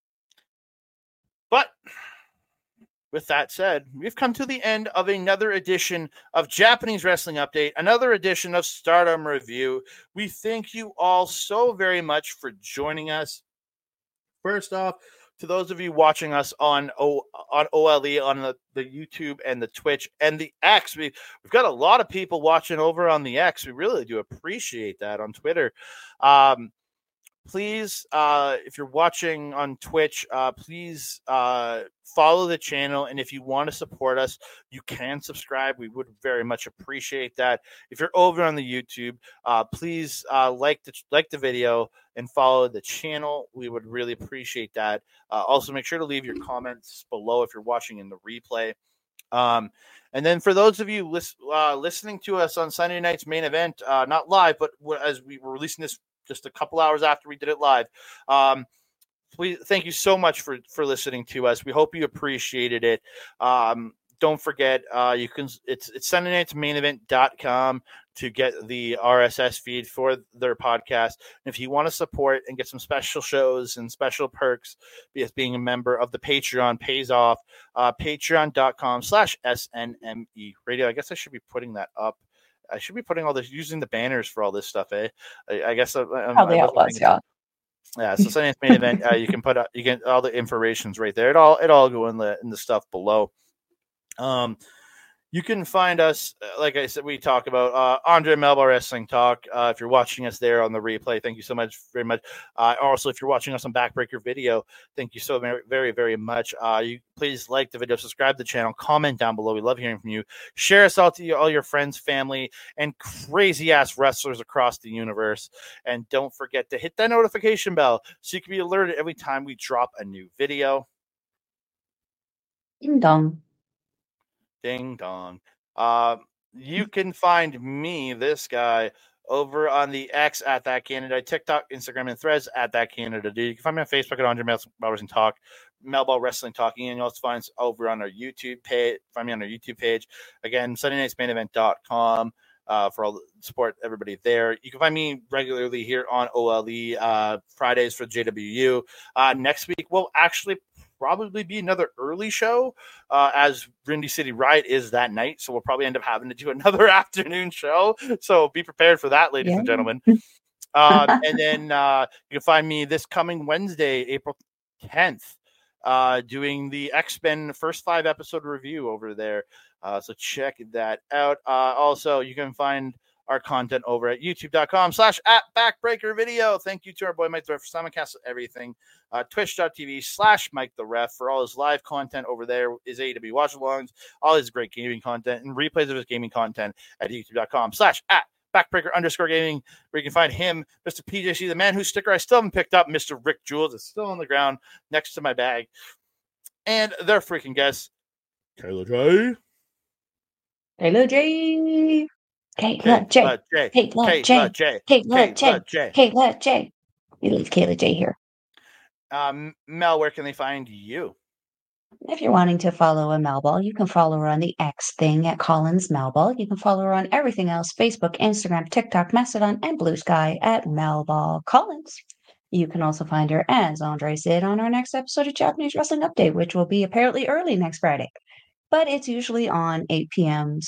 But with that said, we've come to the end of another edition of Japanese Wrestling Update, another edition of Stardom Review. We thank you all so very much for joining us. First off, to those of you watching us on OLE, on the YouTube and the Twitch and the X, we've got a lot of people watching over on the X. We really do appreciate that. On Twitter. Please, if you're watching on Twitch, please follow the channel. And if you want to support us, you can subscribe. We would very much appreciate that. If you're over on the YouTube, please like the video and follow the channel. We would really appreciate that. Also, make sure to leave your comments below if you're watching in the replay. And then for those of you listening to us on Sunday night's main event, not live, but as we were releasing this just a couple hours after we did it live. Please, thank you so much for listening to us. We hope you appreciated it. Don't forget, you can it's SundayNightsMainEvent.com to get the RSS feed for their podcast. And if you want to support and get some special shows and special perks, because being a member of the Patreon pays off, patreon.com/SNME radio. I guess I should be putting that up. I should be putting all this, using the banners for all this stuff, eh? I guess Probably it was, yeah. Yeah, so Sunday Night's Main Event, you can put you get all the information's right there. It all go in the stuff below. You can find us, like I said, we talk about Andre Melba Wrestling Talk. If you're watching us there on the replay, thank you so much, very much. Also, if you're watching us on Backbreaker Video, thank you so very, very, very much. You please like the video, subscribe to the channel, comment down below. We love hearing from you. Share us out to all your friends, family, and crazy ass wrestlers across the universe. And don't forget to hit that notification bell so you can be alerted every time we drop a new video. Ding dong. Ding dong. You can find me, this guy, over on the X at That Canada, TikTok, Instagram, and Threads at That Canada. You can find me on Facebook at Andre Melba Wrestling Talk, Melba Wrestling Talking, and you also find us over on our YouTube page. Find me on our YouTube page. Again, SundayNightsMainEvent.com. For all the support, everybody there. You can find me regularly here on OLE Fridays for JWU. Next week will actually probably be another early show, as Windy City Riot is that night. So we'll probably end up having to do another afternoon show. So be prepared for that, ladies and gentlemen. And then you can find me this coming Wednesday, April 10th, doing the X-Men first 5 episode review over there. So check that out. Also, you can find our content over at youtube.com/@backbreaker video. Thank you to our boy Mike the Ref for simulcast everything. Twitch.tv/Mike the Ref for all his live content over there, his AEW watch alongs, all his great gaming content, and replays of his gaming content at youtube.com/@backbreaker_gaming, where you can find him, Mr. PJC, the man whose sticker I still haven't picked up, Mr. Rick Jules, is still on the ground next to my bag. And their freaking guests, Kayla J. Kayla J. Kayla J. Kayla J. Kayla J. Kayla J. We leave Kayla J here. Mel, where can they find you? If you're wanting to follow a Melball, you can follow her on the X thing at Collins Melball. You can follow her on everything else, Facebook, Instagram, TikTok, Mastodon, and Blue Sky at Melball Collins. You can also find her, as Andre said, on our next episode of Japanese Wrestling Update, which will be apparently early next Friday. But it's usually on 8 p.m.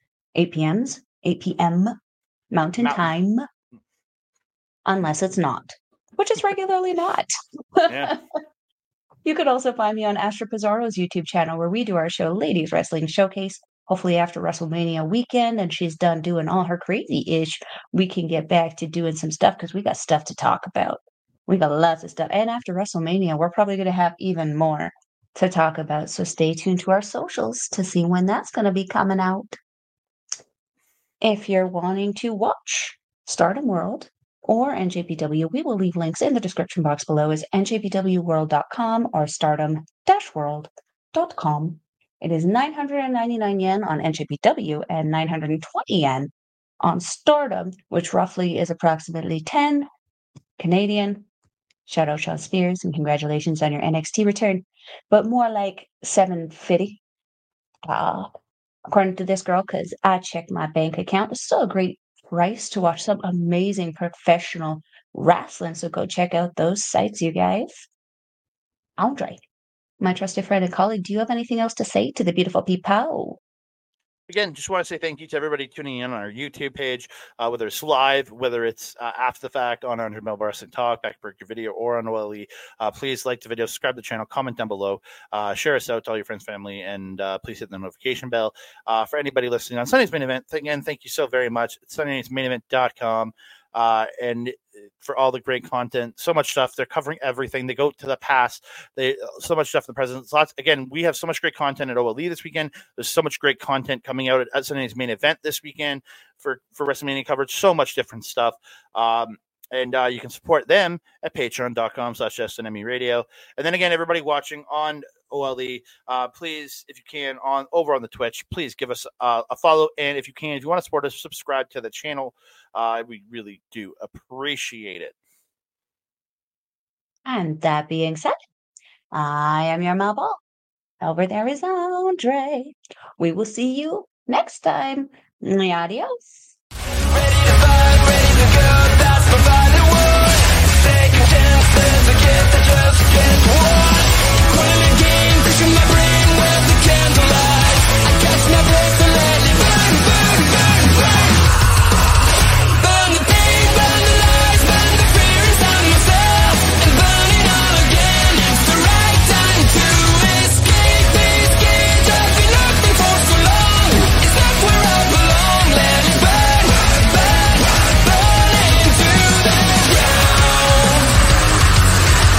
Mountain Time, unless it's not, which is regularly not. Yeah. You could also find me on Astra Pizarro's YouTube channel, where we do our show, Ladies Wrestling Showcase. Hopefully after WrestleMania weekend and she's done doing all her crazy-ish, we can get back to doing some stuff, because we got stuff to talk about. We got lots of stuff. And after WrestleMania, we're probably going to have even more to talk about. So stay tuned to our socials to see when that's going to be coming out. If you're wanting to watch Stardom World or NJPW, we will leave links in the description box below as njpwworld.com or stardom-world.com. It is 999 yen on NJPW and 920 yen on Stardom, which roughly is approximately 10 Canadian. Shout out Sean Spears and congratulations on your NXT return, but more like 750. According to this girl, because I checked my bank account, it's still a great price to watch some amazing professional wrestling. So go check out those sites, you guys. Andre, my trusted friend and colleague, do you have anything else to say to the beautiful people? Again, just want to say thank you to everybody tuning in on our YouTube page, whether it's live, whether it's after the fact on Andre Melba Wrestling Talk, Backbreaker Video, or on OLE. Please like the video, subscribe to the channel, comment down below, share us out to all your friends, family, and please hit the notification bell. For anybody listening on Sunday's Main Event, again, thank you so very much. It's SundayNightsMainEvent.com. And for all the great content, so much stuff. They're covering everything. They go to the past. So much stuff in the present. Lots. Again, we have so much great content at OLE this weekend. There's so much great content coming out at Sunday's Main Event this weekend for WrestleMania coverage. So much different stuff. And you can support them at patreon.com/SNME radio. And then again, everybody watching on OLE. Please, if you can, over on the Twitch, please give us a follow. And if you can, if you want to support us, subscribe to the channel. We really do appreciate it. And that being said, I am your Mel Ball. Over there is Andre. We will see you next time. Adios. Ready to fight, ready to go.